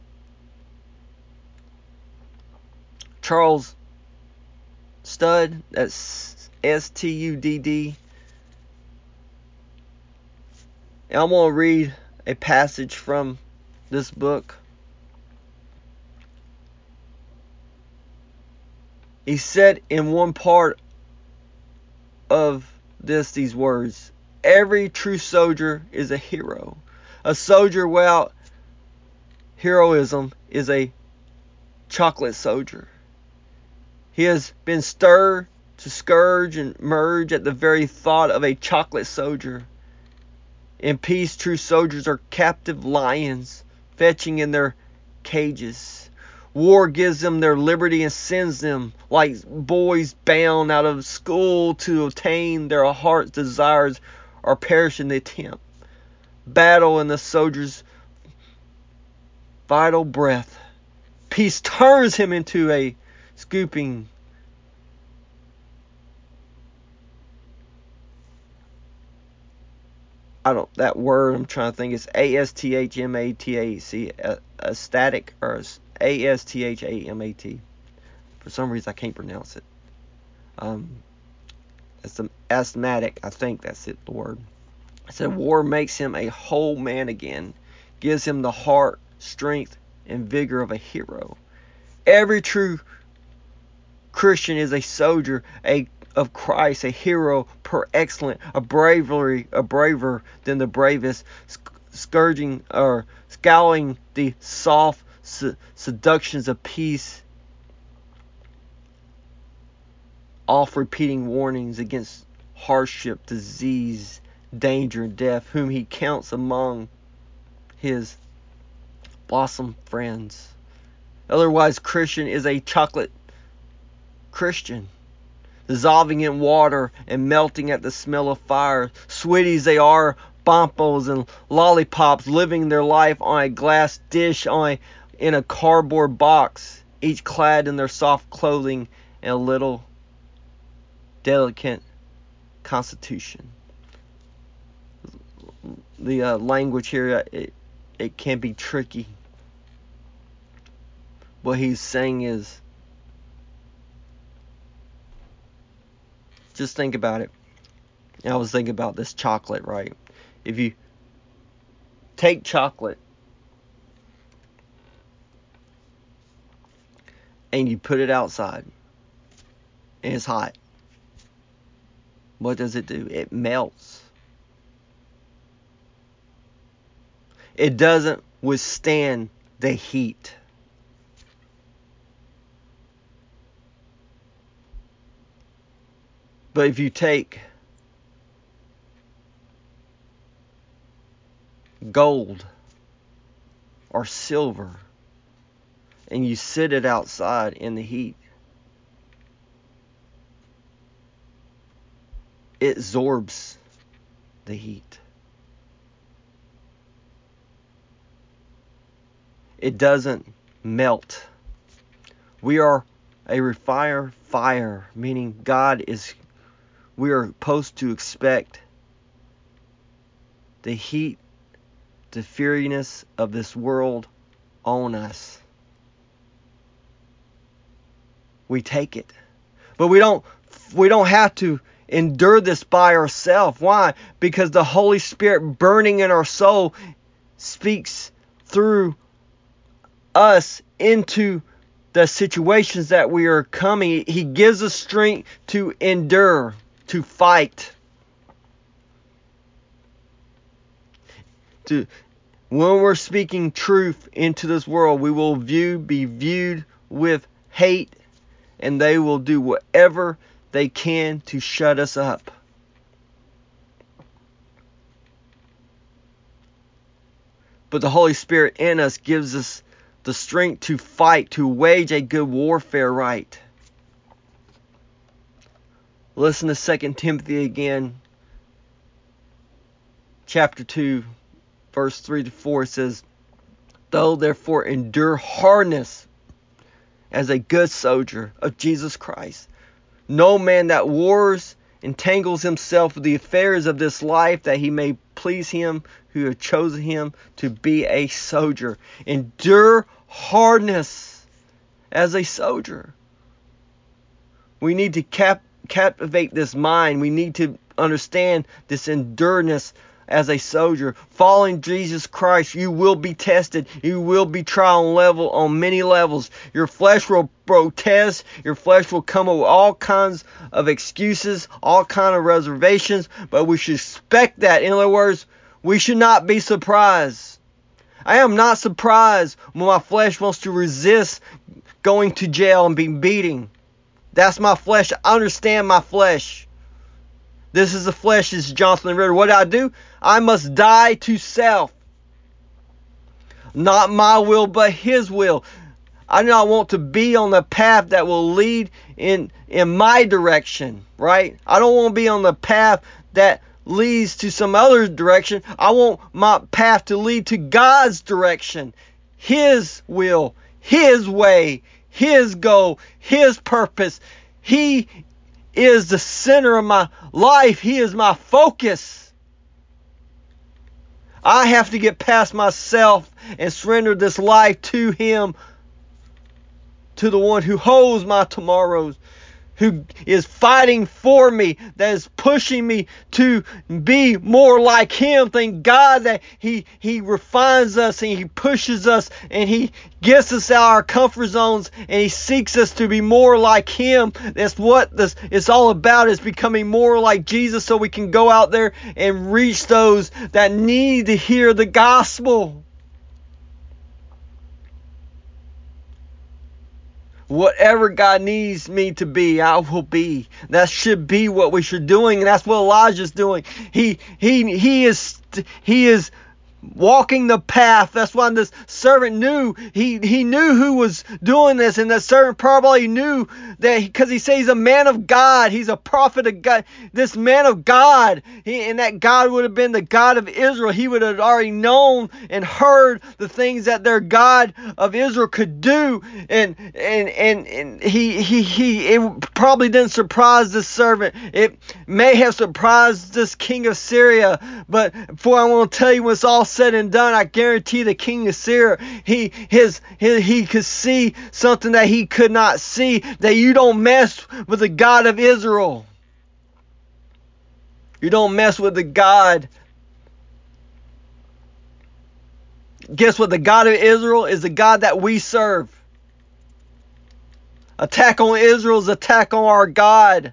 Charles Studd, that's Studd. And I'm going to read a passage from this book. He said in one part of these words, every true soldier is a hero. A soldier without heroism is a chocolate soldier. He has been stirred to scourge and merge at the very thought of a chocolate soldier. In peace, true soldiers are captive lions, fetching in their cages. War gives them their liberty and sends them like boys bound out of school to obtain their heart's desires or perish in the attempt. Battle in the soldier's vital breath. Peace turns him into a scooping that word I'm trying to think is ASTHMATAC, static, or ASTHAMAT. For some reason I can't pronounce it. It's asthmatic, I think that's it, the word. It said war makes him a whole man again, gives him the heart, strength, and vigor of a hero. Every true Christian is a soldier of Christ, a hero per excellence, a braver than the bravest, scourging or scowling the soft seductions of peace, oft repeating warnings against hardship, disease, danger, and death, whom he counts among his blossom friends. Otherwise, Christian is a chocolate Christian, dissolving in water and melting at the smell of fire. Sweeties they are, bompos and lollipops, living their life on a glass dish in a cardboard box, each clad in their soft clothing and a little delicate constitution. The language here, it can be tricky. What he's saying is, just think about it. And I was thinking about this chocolate, right? If you take chocolate and you put it outside and it's hot, what does it do? It melts. It doesn't withstand the heat. But if you take gold or silver and you sit it outside in the heat, it absorbs the heat. It doesn't melt. We are a refiner fire, meaning we are supposed to expect the heat, the fierceness of this world on us. We take it. But we don't have to endure this by ourselves. Why? Because the Holy Spirit burning in our soul speaks through us into the situations that we are coming. He gives us strength to endure, to fight. When we're speaking truth into this world, we will be viewed with hate, and they will do whatever they can to shut us up. But the Holy Spirit in us gives us the strength to fight, to wage a good warfare right. Listen to 2 Timothy again, chapter 2, verse 3-4. It says, "Though therefore endure hardness as a good soldier of Jesus Christ, no man that wars entangles himself with the affairs of this life, that he may please him who hath chosen him to be a soldier." Endure hardness as a soldier. We need to captivate this mind. We need to understand this endurance as a soldier. Following Jesus Christ, you will be tested. You will be tried on many levels. Your flesh will protest. Your flesh will come up with all kinds of excuses, all kinds of reservations, but we should expect that. In other words, we should not be surprised. I am not surprised when my flesh wants to resist going to jail and being beaten. That's my flesh. I understand my flesh. This is the flesh, this is Jonathan Ritter. What do? I must die to self. Not my will, but His will. I do not want to be on the path that will lead in my direction, right? I don't want to be on the path that leads to some other direction. I want my path to lead to God's direction. His will, His way, His goal, His purpose. He is the center of my life. He is my focus. I have to get past myself and surrender this life to Him, to the one who holds my tomorrows, who is fighting for me, that is pushing me to be more like Him. Thank God that He refines us and He pushes us and He gets us out of our comfort zones and He seeks us to be more like Him. That's what this it's all about, is becoming more like Jesus so we can go out there and reach those that need to hear the gospel. Whatever God needs me to be, I will be. That should be what we should be doing, and that's what Elijah's doing. He is walking the path. That's why this servant knew. He knew who was doing this, and that servant probably knew that because he says he's a man of God. He's a prophet of God. This man of God, and that God would have been the God of Israel. He would have already known and heard the things that their God of Israel could do, and he it probably didn't surprise this servant. It may have surprised this king of Syria, but before I want to tell you, when it's all said and done, I guarantee the king of Syria, he could see something that he could not see, that you don't mess with the God of Israel. You don't mess with the God. Guess what? The God of Israel is the God that we serve. Attack on Israel is attack on our God.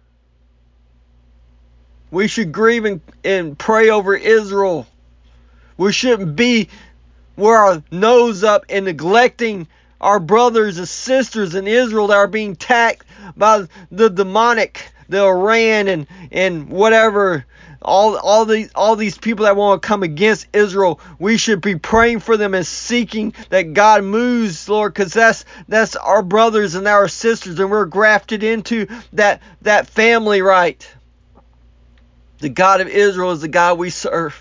We should grieve and pray over Israel. We shouldn't be with our nose up and neglecting our brothers and sisters in Israel that are being attacked by the demonic, the Iran and whatever, all these people that want to come against Israel. We should be praying for them and seeking that God moves, Lord, because that's our brothers and our sisters, and we're grafted into that family, right? The God of Israel is the God we serve.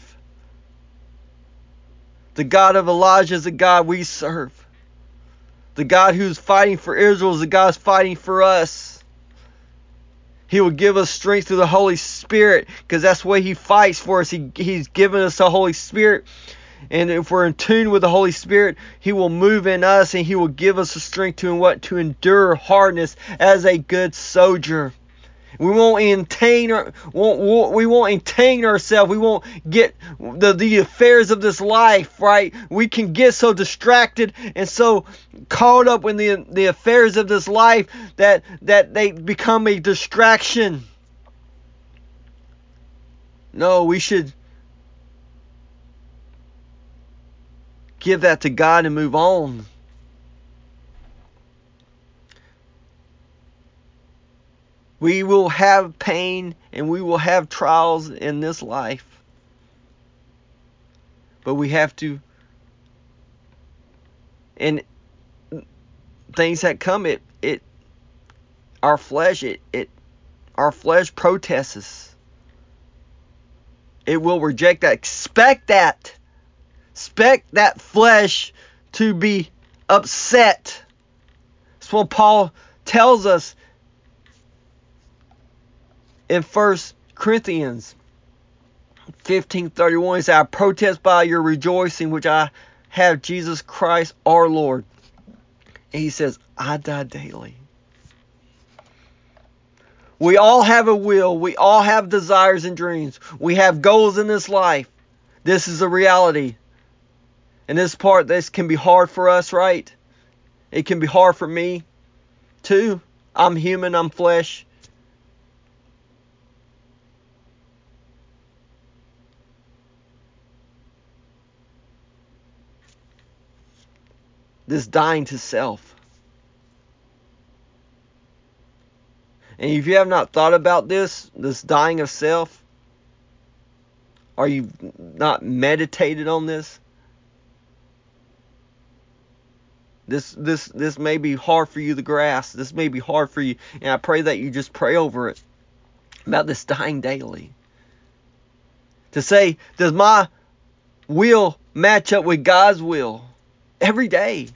The God of Elijah is the God we serve. The God who's fighting for Israel is the God who's fighting for us. He will give us strength through the Holy Spirit, because that's the way He fights for us. He's given us the Holy Spirit. And if we're in tune with the Holy Spirit, He will move in us and He will give us the strength to endure hardness as a good soldier. We won't entertain ourselves. We won't get the affairs of this life, right? We can get so distracted and so caught up in the affairs of this life that they become a distraction. No, we should give that to God and move on. We will have pain and we will have trials in this life. But we have to, and things that come, our flesh protests. It will reject that. Expect that. Expect that flesh to be upset. That's what Paul tells us in 1 Corinthians 15:31. He said, I protest by your rejoicing, which I have Jesus Christ our Lord. And he says, I die daily. We all have a will. We all have desires and dreams. We have goals in this life. This is a reality. And this can be hard for us, right? It can be hard for me too. I'm human, I'm flesh. This dying to self. And if you have not thought about this dying of self, or you've not meditated on this, this may be hard for you to grasp. This may be hard for you. And I pray that you just pray over it. About this dying daily. To say, does my will match up with God's will? Every day.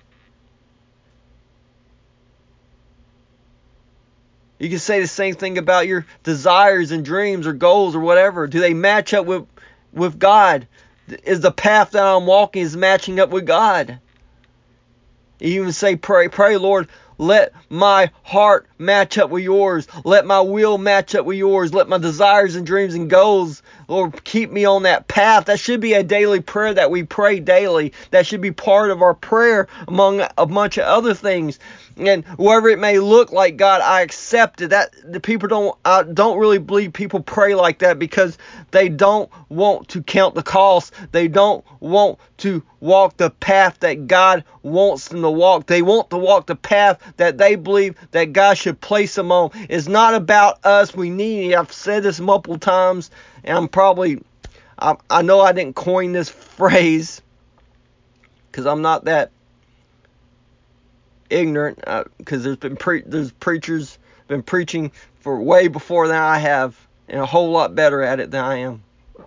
You can say the same thing about your desires and dreams or goals or whatever. Do they match up with God? Is the path that I'm walking is matching up with God? You even say, pray, Lord, let my heart match up with yours. Let my will match up with yours. Let my desires and dreams and goals, Lord, keep me on that path. That should be a daily prayer that we pray daily. That should be part of our prayer among a bunch of other things. And whatever it may look like, God, I accept it. That the people I don't really believe people pray like that because they don't want to count the cost. They don't want to walk the path that God wants them to walk. They want to walk the path that they believe that God should place them on. It's not about us. We need it. I've said this multiple times, and I know I didn't coin this phrase because I'm not that ignorant, because there's preachers been preaching for way before than I have, and a whole lot better at it than I am.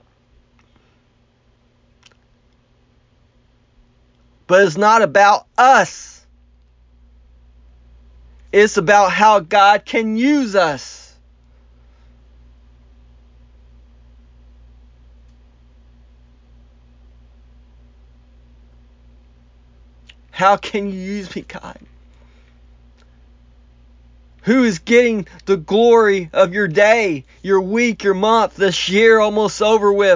But it's not about us. It's about how God can use us. How can you use me, God? Who is getting the glory of your day, your week, your month, this year almost over with?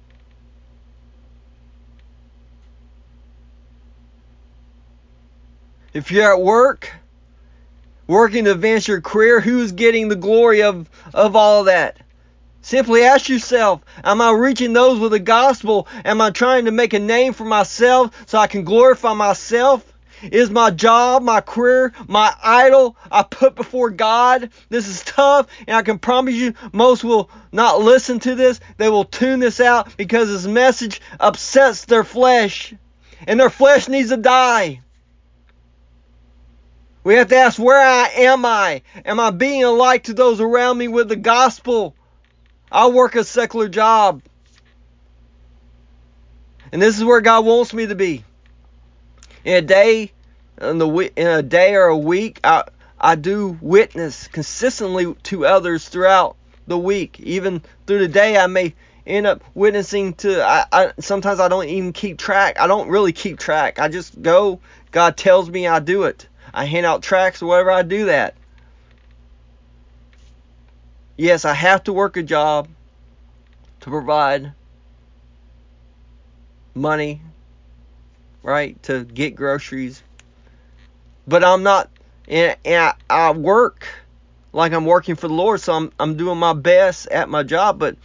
If you're at work, working to advance your career, who's getting the glory of all of that? Simply ask yourself, am I reaching those with the gospel? Am I trying to make a name for myself so I can glorify myself? Is my job, my career, my idol I put before God? This is tough, and I can promise you most will not listen to this. They will tune this out because this message upsets their flesh, and their flesh needs to die. We have to ask, where am I? Am I being a light to those around me with the gospel? I work a secular job, and this is where God wants me to be. In a day or a week, I do witness consistently to others throughout the week. Even through the day, I may end up witnessing to. Sometimes I don't even keep track. I don't really keep track. I just go. God tells me, I do it. I hand out tracts or whatever. I do that. Yes, I have to work a job to provide money, right, to get groceries. But I'm not, and I work like I'm working for the Lord, so I'm doing my best at my job, but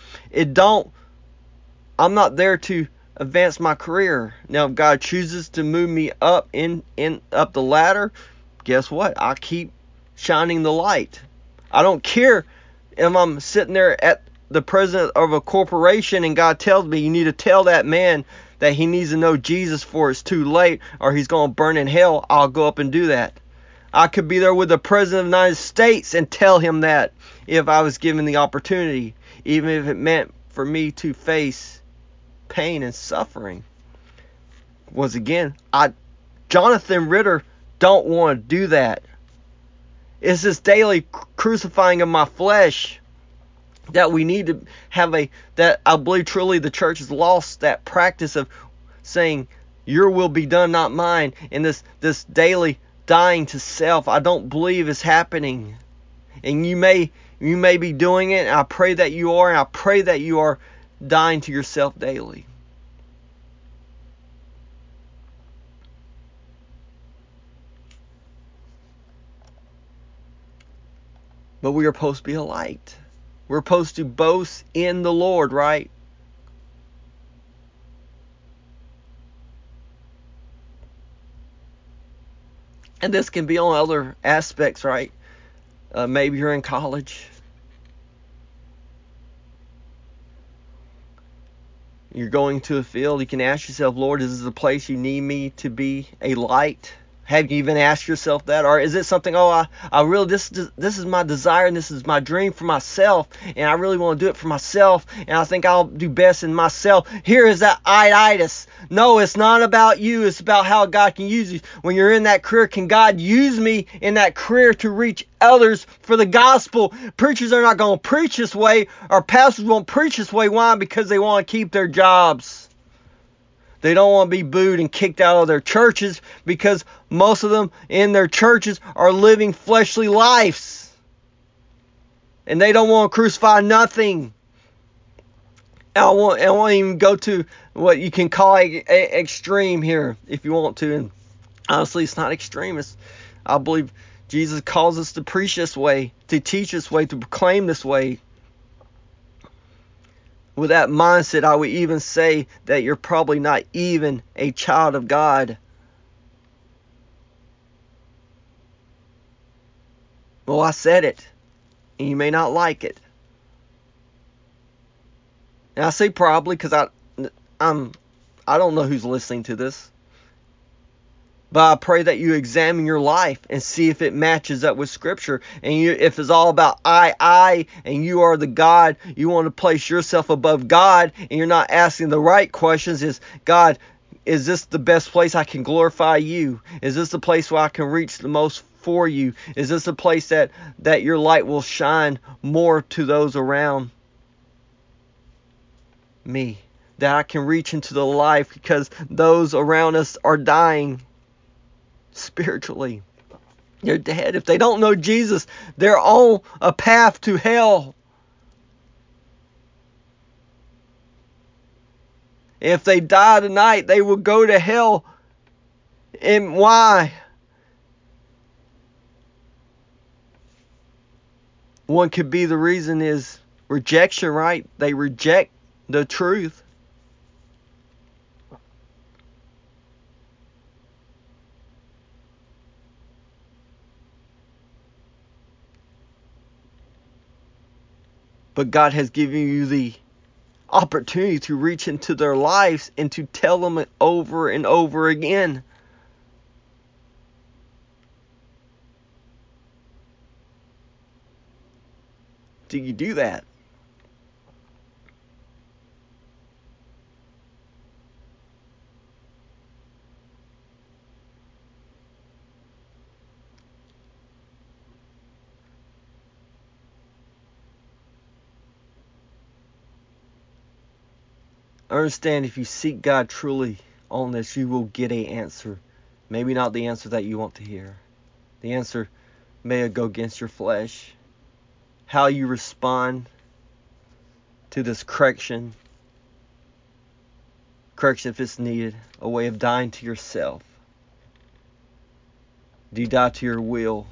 I'm not there to advance my career. Now, if God chooses to move me up up the ladder, guess what? I keep shining the light. I don't care if I'm sitting there at the president of a corporation and God tells me, you need to tell that man that he needs to know Jesus before it's too late or he's going to burn in hell. I'll go up and do that. I could be there with the president of the United States and tell him that if I was given the opportunity, even if it meant for me to face pain and suffering. Once again, Jonathan Ritter don't want to do that. It's this daily crucifying of my flesh that we need to have that I believe truly the church has lost that practice of saying, your will be done, not mine. And this daily dying to self, I don't believe is happening. And you may You may be doing it, and I pray that you are, and I pray that you are dying to yourself daily. But we are supposed to be a light. We're supposed to boast in the Lord, right? And this can be on other aspects, right? Maybe you're in college. You're going to a field. You can ask yourself, Lord, is this a place you need me to be a light? Have you even asked yourself that? Or is it something, I really, this is my desire and this is my dream for myself, and I really want to do it for myself, and I think I'll do best in myself. Here is that itis. No, it's not about you. It's about how God can use you. When you're in that career, can God use me in that career to reach others for the gospel? Preachers are not going to preach this way, or pastors won't preach this way. Why? Because they want to keep their jobs. They don't want to be booed and kicked out of their churches, because most of them in their churches are living fleshly lives. And they don't want to crucify nothing. I won't even go to what you can call extreme here if you want to. And honestly, it's not extreme. I believe Jesus calls us to preach this way, to teach this way, to proclaim this way. With that mindset, I would even say that you're probably not even a child of God. Well, I said it, and you may not like it. And I say probably because I don't know who's listening to this. But I pray that you examine your life and see if it matches up with Scripture. And if it's all about I, and you are the God, you want to place yourself above God, and you're not asking the right questions, is God, is this the best place I can glorify you? Is this the place where I can reach the most for you? Is this a place that your light will shine more to those around me? That I can reach into the life, because those around us are dying spiritually. They're dead. If they don't know Jesus, they're on a path to hell. If they die tonight, they will go to hell. And why? One could be the reason is rejection, right? They reject the truth. But God has given you the opportunity to reach into their lives and to tell them over and over again. Do you do that? Understand, if you seek God truly on this, you will get an answer. Maybe not the answer that you want to hear. The answer may go against your flesh. How you respond to this correction if it's needed, a way of dying to yourself. Do you die to your will?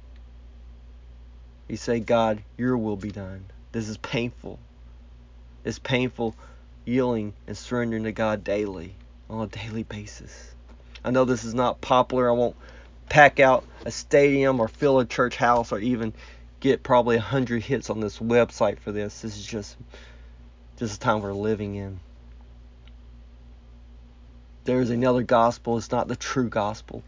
You say, God, your will be done. This is painful. It's painful yielding and surrendering to God daily, on a daily basis. I know this is not popular. I won't pack out a stadium or fill a church house or even get probably 100 hits on this website for this. This is just the time we're living in. There is another gospel. It's not the true gospel.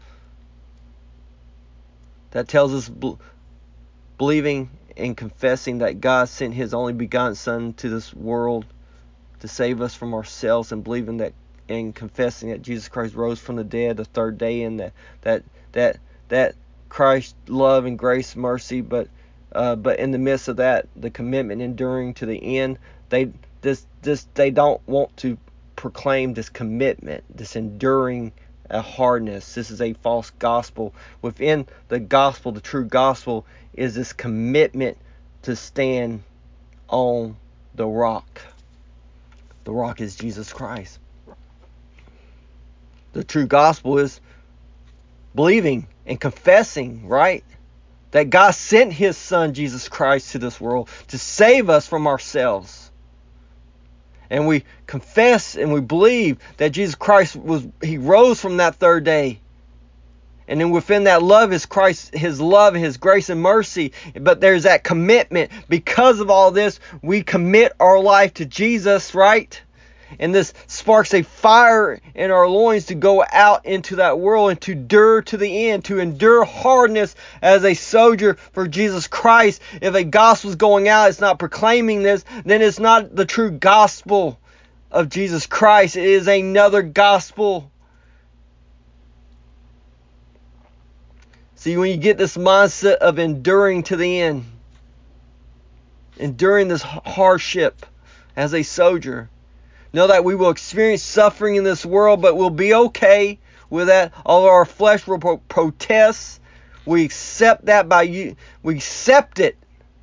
That tells us believing and confessing that God sent His only begotten Son to this world to save us from ourselves, and believing that and confessing that Jesus Christ rose from the dead the third day, and that Christ's love and grace, mercy, but in the midst of that, the commitment enduring to the end. They don't want to proclaim this commitment, this enduring hardness. This is a false gospel. Within the gospel, the true gospel is this commitment to stand on the rock. The rock is Jesus Christ. The true gospel is believing and confessing, right? That God sent His Son, Jesus Christ, to this world to save us from ourselves. And we confess and we believe that Jesus Christ He rose from that third day. And then within that love is Christ, His love, His grace and mercy. But there's that commitment. Because of all this, we commit our life to Jesus, right? And this sparks a fire in our loins to go out into that world and to endure to the end, to endure hardness as a soldier for Jesus Christ. If a gospel is going out, it's not proclaiming this, then it's not the true gospel of Jesus Christ. It is another gospel. See, when you get this mindset of enduring to the end, enduring this hardship as a soldier, know that we will experience suffering in this world, but we'll be okay with that. Although our flesh will protest, we accept that we accept it.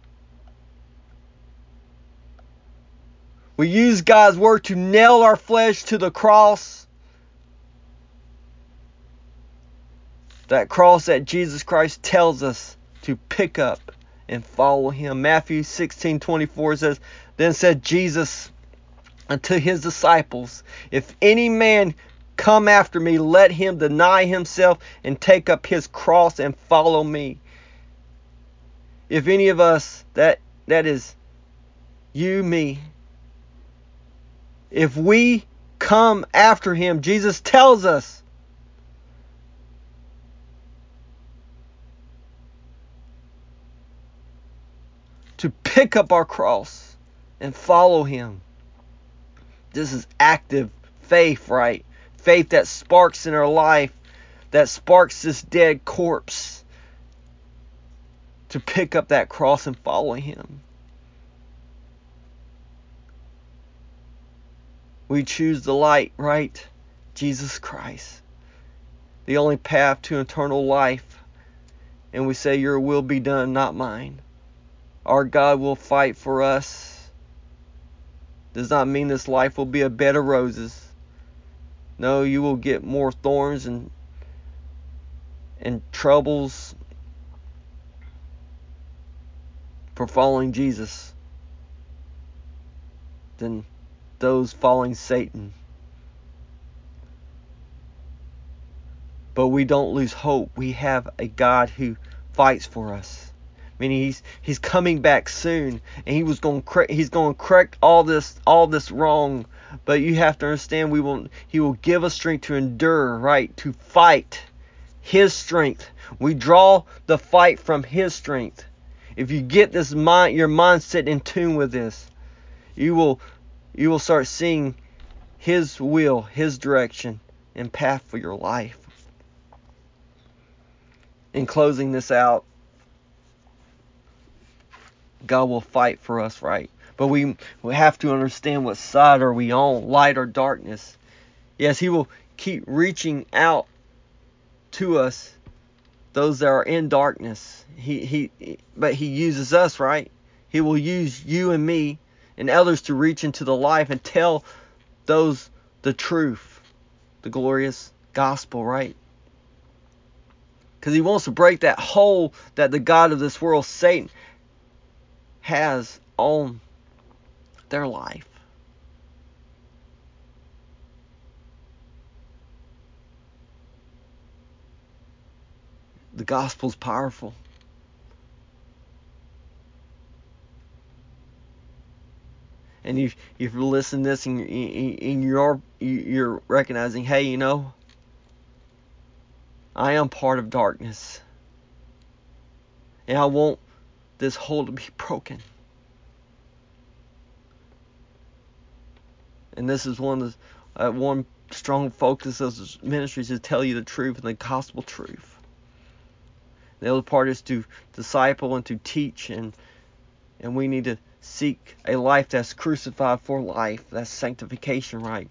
We use God's word to nail our flesh to the cross. That cross that Jesus Christ tells us to pick up and follow Him. Matthew 16:24 says, Then said Jesus unto His disciples, If any man come after me, let him deny himself and take up his cross and follow me. If any of us, that is you, me, if we come after Him, Jesus tells us to pick up our cross and follow Him. This is active faith, right? Faith that sparks in our life, that sparks this dead corpse to pick up that cross and follow Him. We choose the light, right? Jesus Christ, the only path to eternal life. And we say, Your will be done, not mine. Our God will fight for us. Does not mean this life will be a bed of roses. No, you will get more thorns and troubles for following Jesus than those following Satan. But we don't lose hope. We have a God who fights for us. Meaning he's coming back soon, and he's going to correct all this wrong. But you have to understand, He will give us strength to endure, right? To fight. His strength. We draw the fight from His strength. If you get your mindset in tune with this, you will start seeing His will, His direction, and path for your life. In closing this out, God will fight for us, right? But we have to understand what side are we on, light or darkness. Yes, He will keep reaching out to us, those that are in darkness. But He uses us, right? He will use you and me and others to reach into the life and tell those the truth, the glorious gospel, right? Because He wants to break that hold that the god of this world, Satan, has on their life. The gospel's powerful. And if you listen to this and you're recognizing, hey, I am part of darkness, and I want this hold to be broken. And this is one strong focus of this ministry is to tell you the truth and the gospel truth. The other part is to disciple and to teach, and we need to seek a life that's crucified for life. That's sanctification, right?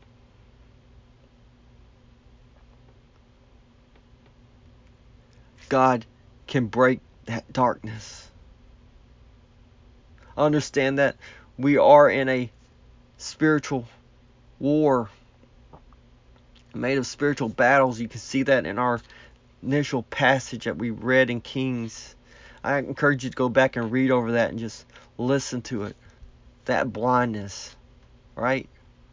God can break that darkness. Understand that we are in a spiritual war made of spiritual battles. You can see that in our initial passage that we read in Kings. I encourage you to go back and read over that and just listen to it. That blindness, right?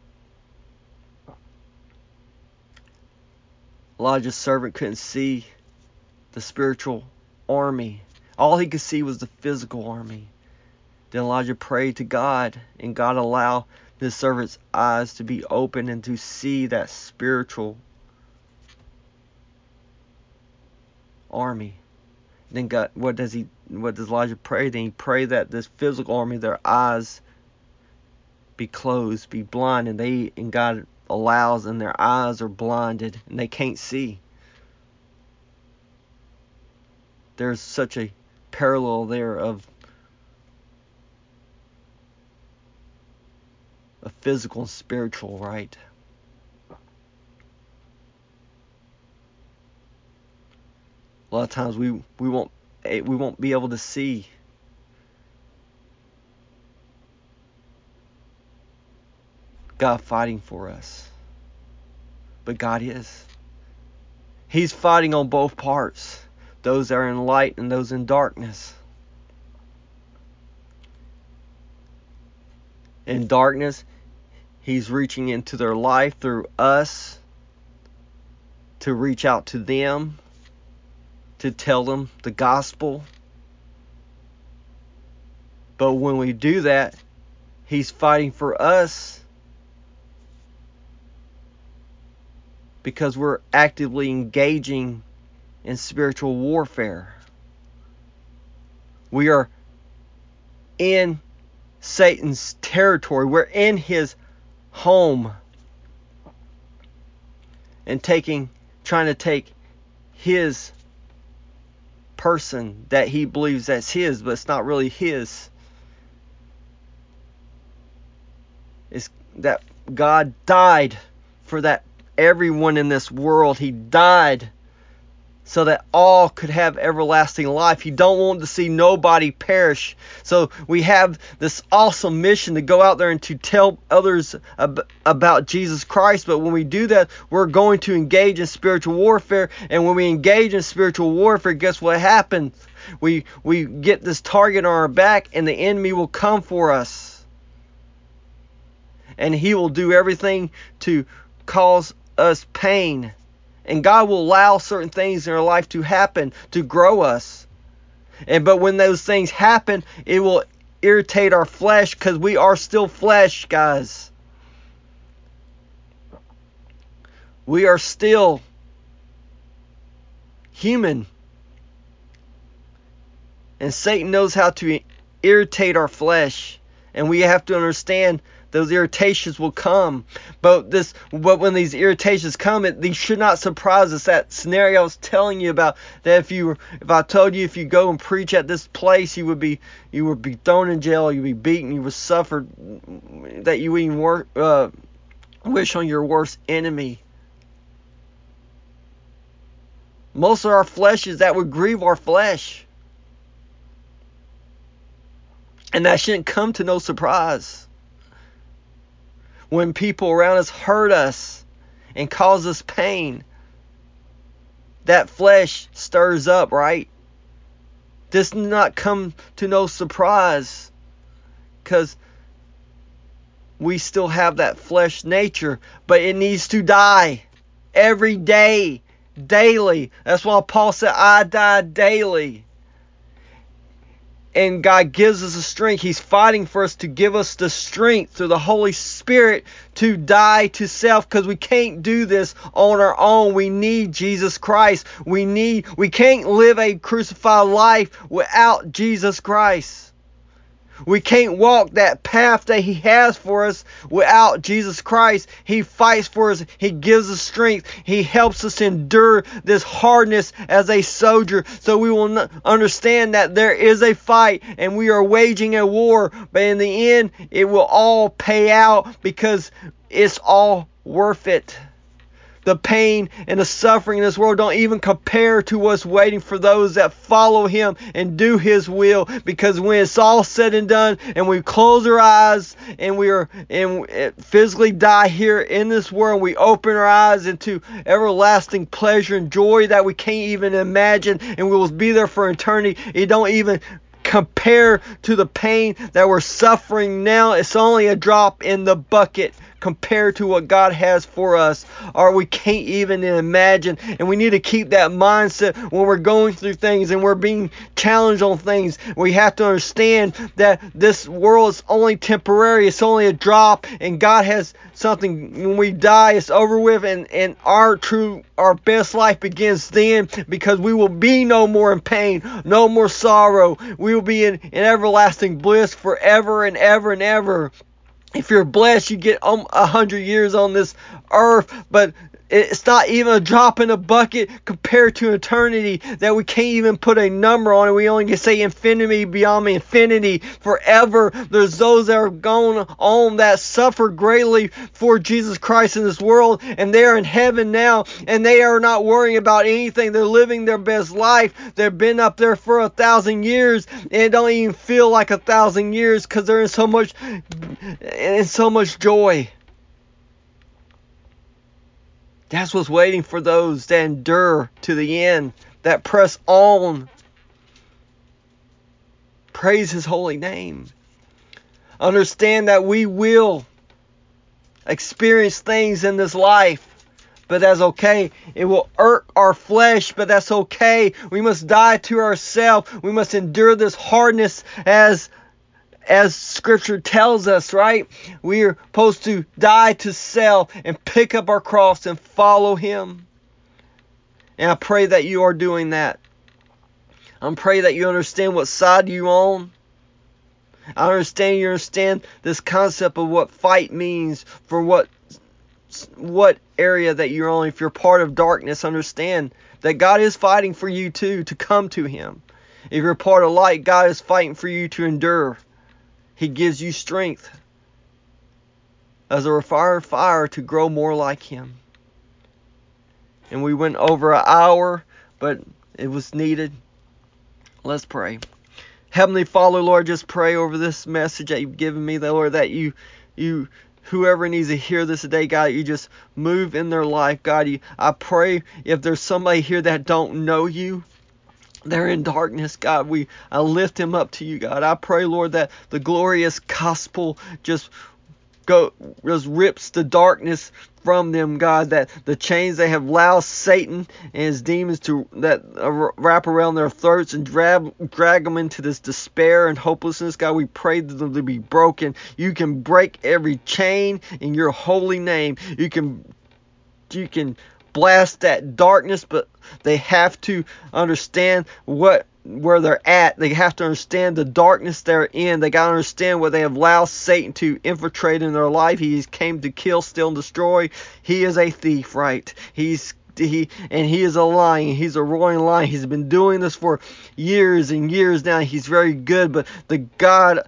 Elijah's servant couldn't see the spiritual army. All he could see was the physical army. Then Elijah prayed to God, and God allowed his servant's eyes to be open and to see that spiritual army. Then God, what does Elijah pray? Then he prayed that this physical army, their eyes be closed, be blind, and God allows, and their eyes are blinded and they can't see. There's such a parallel there of a physical and spiritual, right? A lot of times we won't be able to see God fighting for us. But God is. He's fighting on both parts. Those that are in light and those in darkness. In darkness, He's reaching into their life through us to reach out to them, to tell them the gospel. But when we do that, He's fighting for us because we're actively engaging in spiritual warfare. We are in Satan's territory. We're in his home and trying to take his person that he believes that's his, but it's not really his. It's that God died for that everyone in this world. He died so that all could have everlasting life. He don't want to see nobody perish. So we have this awesome mission to go out there and to tell others about Jesus Christ. But when we do that, we're going to engage in spiritual warfare. And when we engage in spiritual warfare, guess what happens? We get this target on our back, and the enemy will come for us. And he will do everything to cause us pain. And God will allow certain things in our life to happen to grow us. But when those things happen, it will irritate our flesh because we are still flesh, guys. We are still human. And Satan knows how to irritate our flesh. And we have to understand those irritations will come. But when these irritations come, these should not surprise us. That scenario I was telling you about, that if I told you if you go and preach at this place, you would be thrown in jail, you'd be beaten, you would suffer, that you even wish on your worst enemy. Most of our flesh is that would grieve our flesh. And that shouldn't come to no surprise. When people around us hurt us and cause us pain, that flesh stirs up, right? This does not come to no surprise because we still have that flesh nature, but it needs to die every day, daily. That's why Paul said, I die daily. And God gives us the strength. He's fighting for us to give us the strength through the Holy Spirit to die to self, because we can't do this on our own. We need Jesus Christ. We can't live a crucified life without Jesus Christ. We can't walk that path that He has for us without Jesus Christ. He fights for us. He gives us strength. He helps us endure this hardness as a soldier. So we will understand that there is a fight and we are waging a war. But in the end, it will all pay out because it's all worth it. the pain and the suffering in this world don't even compare to what's waiting for those that follow Him and do His will. Because when it's all said and done, and we close our eyes and physically die here in this world, we open our eyes into everlasting pleasure and joy that we can't even imagine, and we will be there for eternity. It don't even compare to the pain that we're suffering now. It's only a drop in the bucket compared to what God has for us, or we can't even imagine. And we need to keep that mindset when we're going through things and we're being challenged on things. We have to understand that this world is only temporary. It's only a drop, and God has something. When we die, it's over with, and our best life begins then, because we will be no more in pain, no more sorrow. We will be in everlasting bliss forever and ever and ever. If you're blessed, you get 100 years on this earth, but it's not even a drop in a bucket compared to eternity, that we can't even put a number on it. We only can say infinity beyond infinity, forever. There's those that are going on that suffer greatly for Jesus Christ in this world, and they are in heaven now, and they are not worrying about anything. They're living their best life. They've been up there for 1,000 years, and it don't even feel like 1,000 years, because they're in so much joy. That's what's waiting for those that endure to the end, that press on. Praise His holy name. Understand that we will experience things in this life, but that's okay. It will hurt our flesh, but that's okay. We must die to ourselves. We must endure this hardness as Scripture tells us, right? We are supposed to die to self and pick up our cross and follow Him. And I pray that you are doing that. I pray that you understand what side you're on. I understand you understand this concept of what fight means for what area that you're on. If you're part of darkness, understand that God is fighting for you too, to come to Him. If you're part of light, God is fighting for you to endure. He gives you strength as a refined fire to grow more like Him. And we went over an hour, but it was needed. Let's pray. Heavenly Father, Lord, just pray over this message that you've given me, Lord, that you whoever needs to hear this today, God, you just move in their life, God. I pray if there's somebody here that don't know you, they're in darkness, God, I lift him up to you, God. I pray, Lord, that the glorious gospel just rips the darkness from them, God, that the chains they have allowed Satan and his demons to wrap around their throats and drag them into this despair and hopelessness, God, we pray that them to be broken. You can break every chain in your holy name. You can blast that darkness, but they have to understand where they're at. They have to understand the darkness they're in. They got to understand what they have allowed Satan to infiltrate in their life. He came to kill, steal, and destroy. He is a thief, right? He is a lion. He's a roaring lion. He's been doing this for years and years now. He's very good, but the God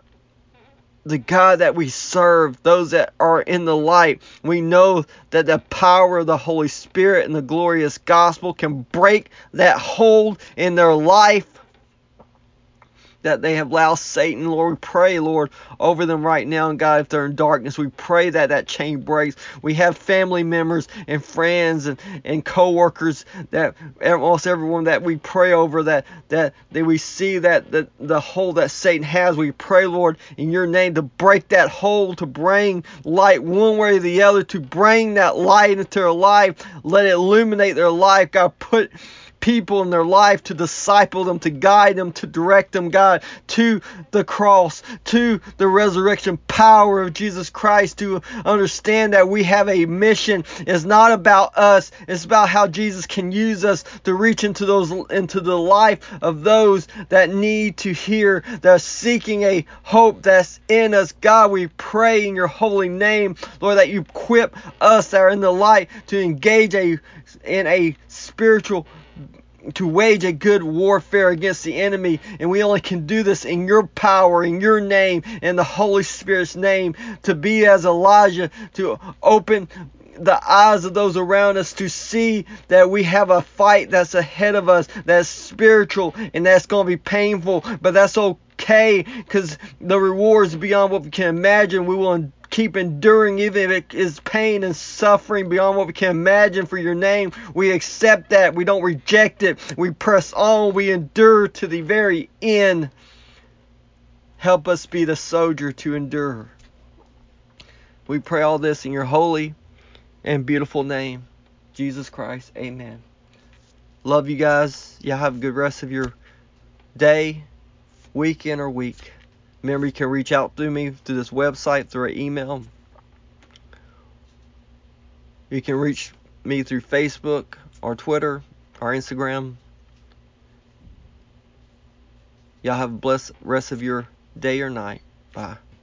that we serve, those that are in the light, we know that the power of the Holy Spirit and the glorious gospel can break that hold in their life that they have allowed Satan. Lord, we pray, Lord, over them right now. And God, if they're in darkness, we pray that chain breaks. We have family members and friends and co-workers, that almost everyone that we pray over, that we see that the hold that Satan has. We pray, Lord, in your name, to break that hold, to bring light one way or the other, to bring that light into their life. Let it illuminate their life. God, put people in their life to disciple them, to guide them, to direct them, God, to the cross, to the resurrection power of Jesus Christ, to understand that we have a mission. It's not about us. It's about how Jesus can use us to reach into the life of those that need to hear, that are seeking a hope that's in us. God, we pray in your holy name, Lord, that you equip us that are in the light to engage in a spiritual, to wage a good warfare against the enemy. And we only can do this in your power, in your name, in the Holy Spirit's name, to be as Elijah, to open the eyes of those around us to see that we have a fight that's ahead of us, that's spiritual, and that's going to be painful, but that's okay, because the reward is beyond what we can imagine. We will keep enduring even if it is pain and suffering beyond what we can imagine for your name. We accept that. We don't reject it. We press on. We endure to the very end. Help us be the soldier to endure. We pray all this in your holy and beautiful name, Jesus Christ. Amen. Love you guys. Y'all have a good rest of your day, weekend, or week. Remember, you can reach out through me through this website, through an email. You can reach me through Facebook or Twitter or Instagram. Y'all have a blessed rest of your day or night. Bye.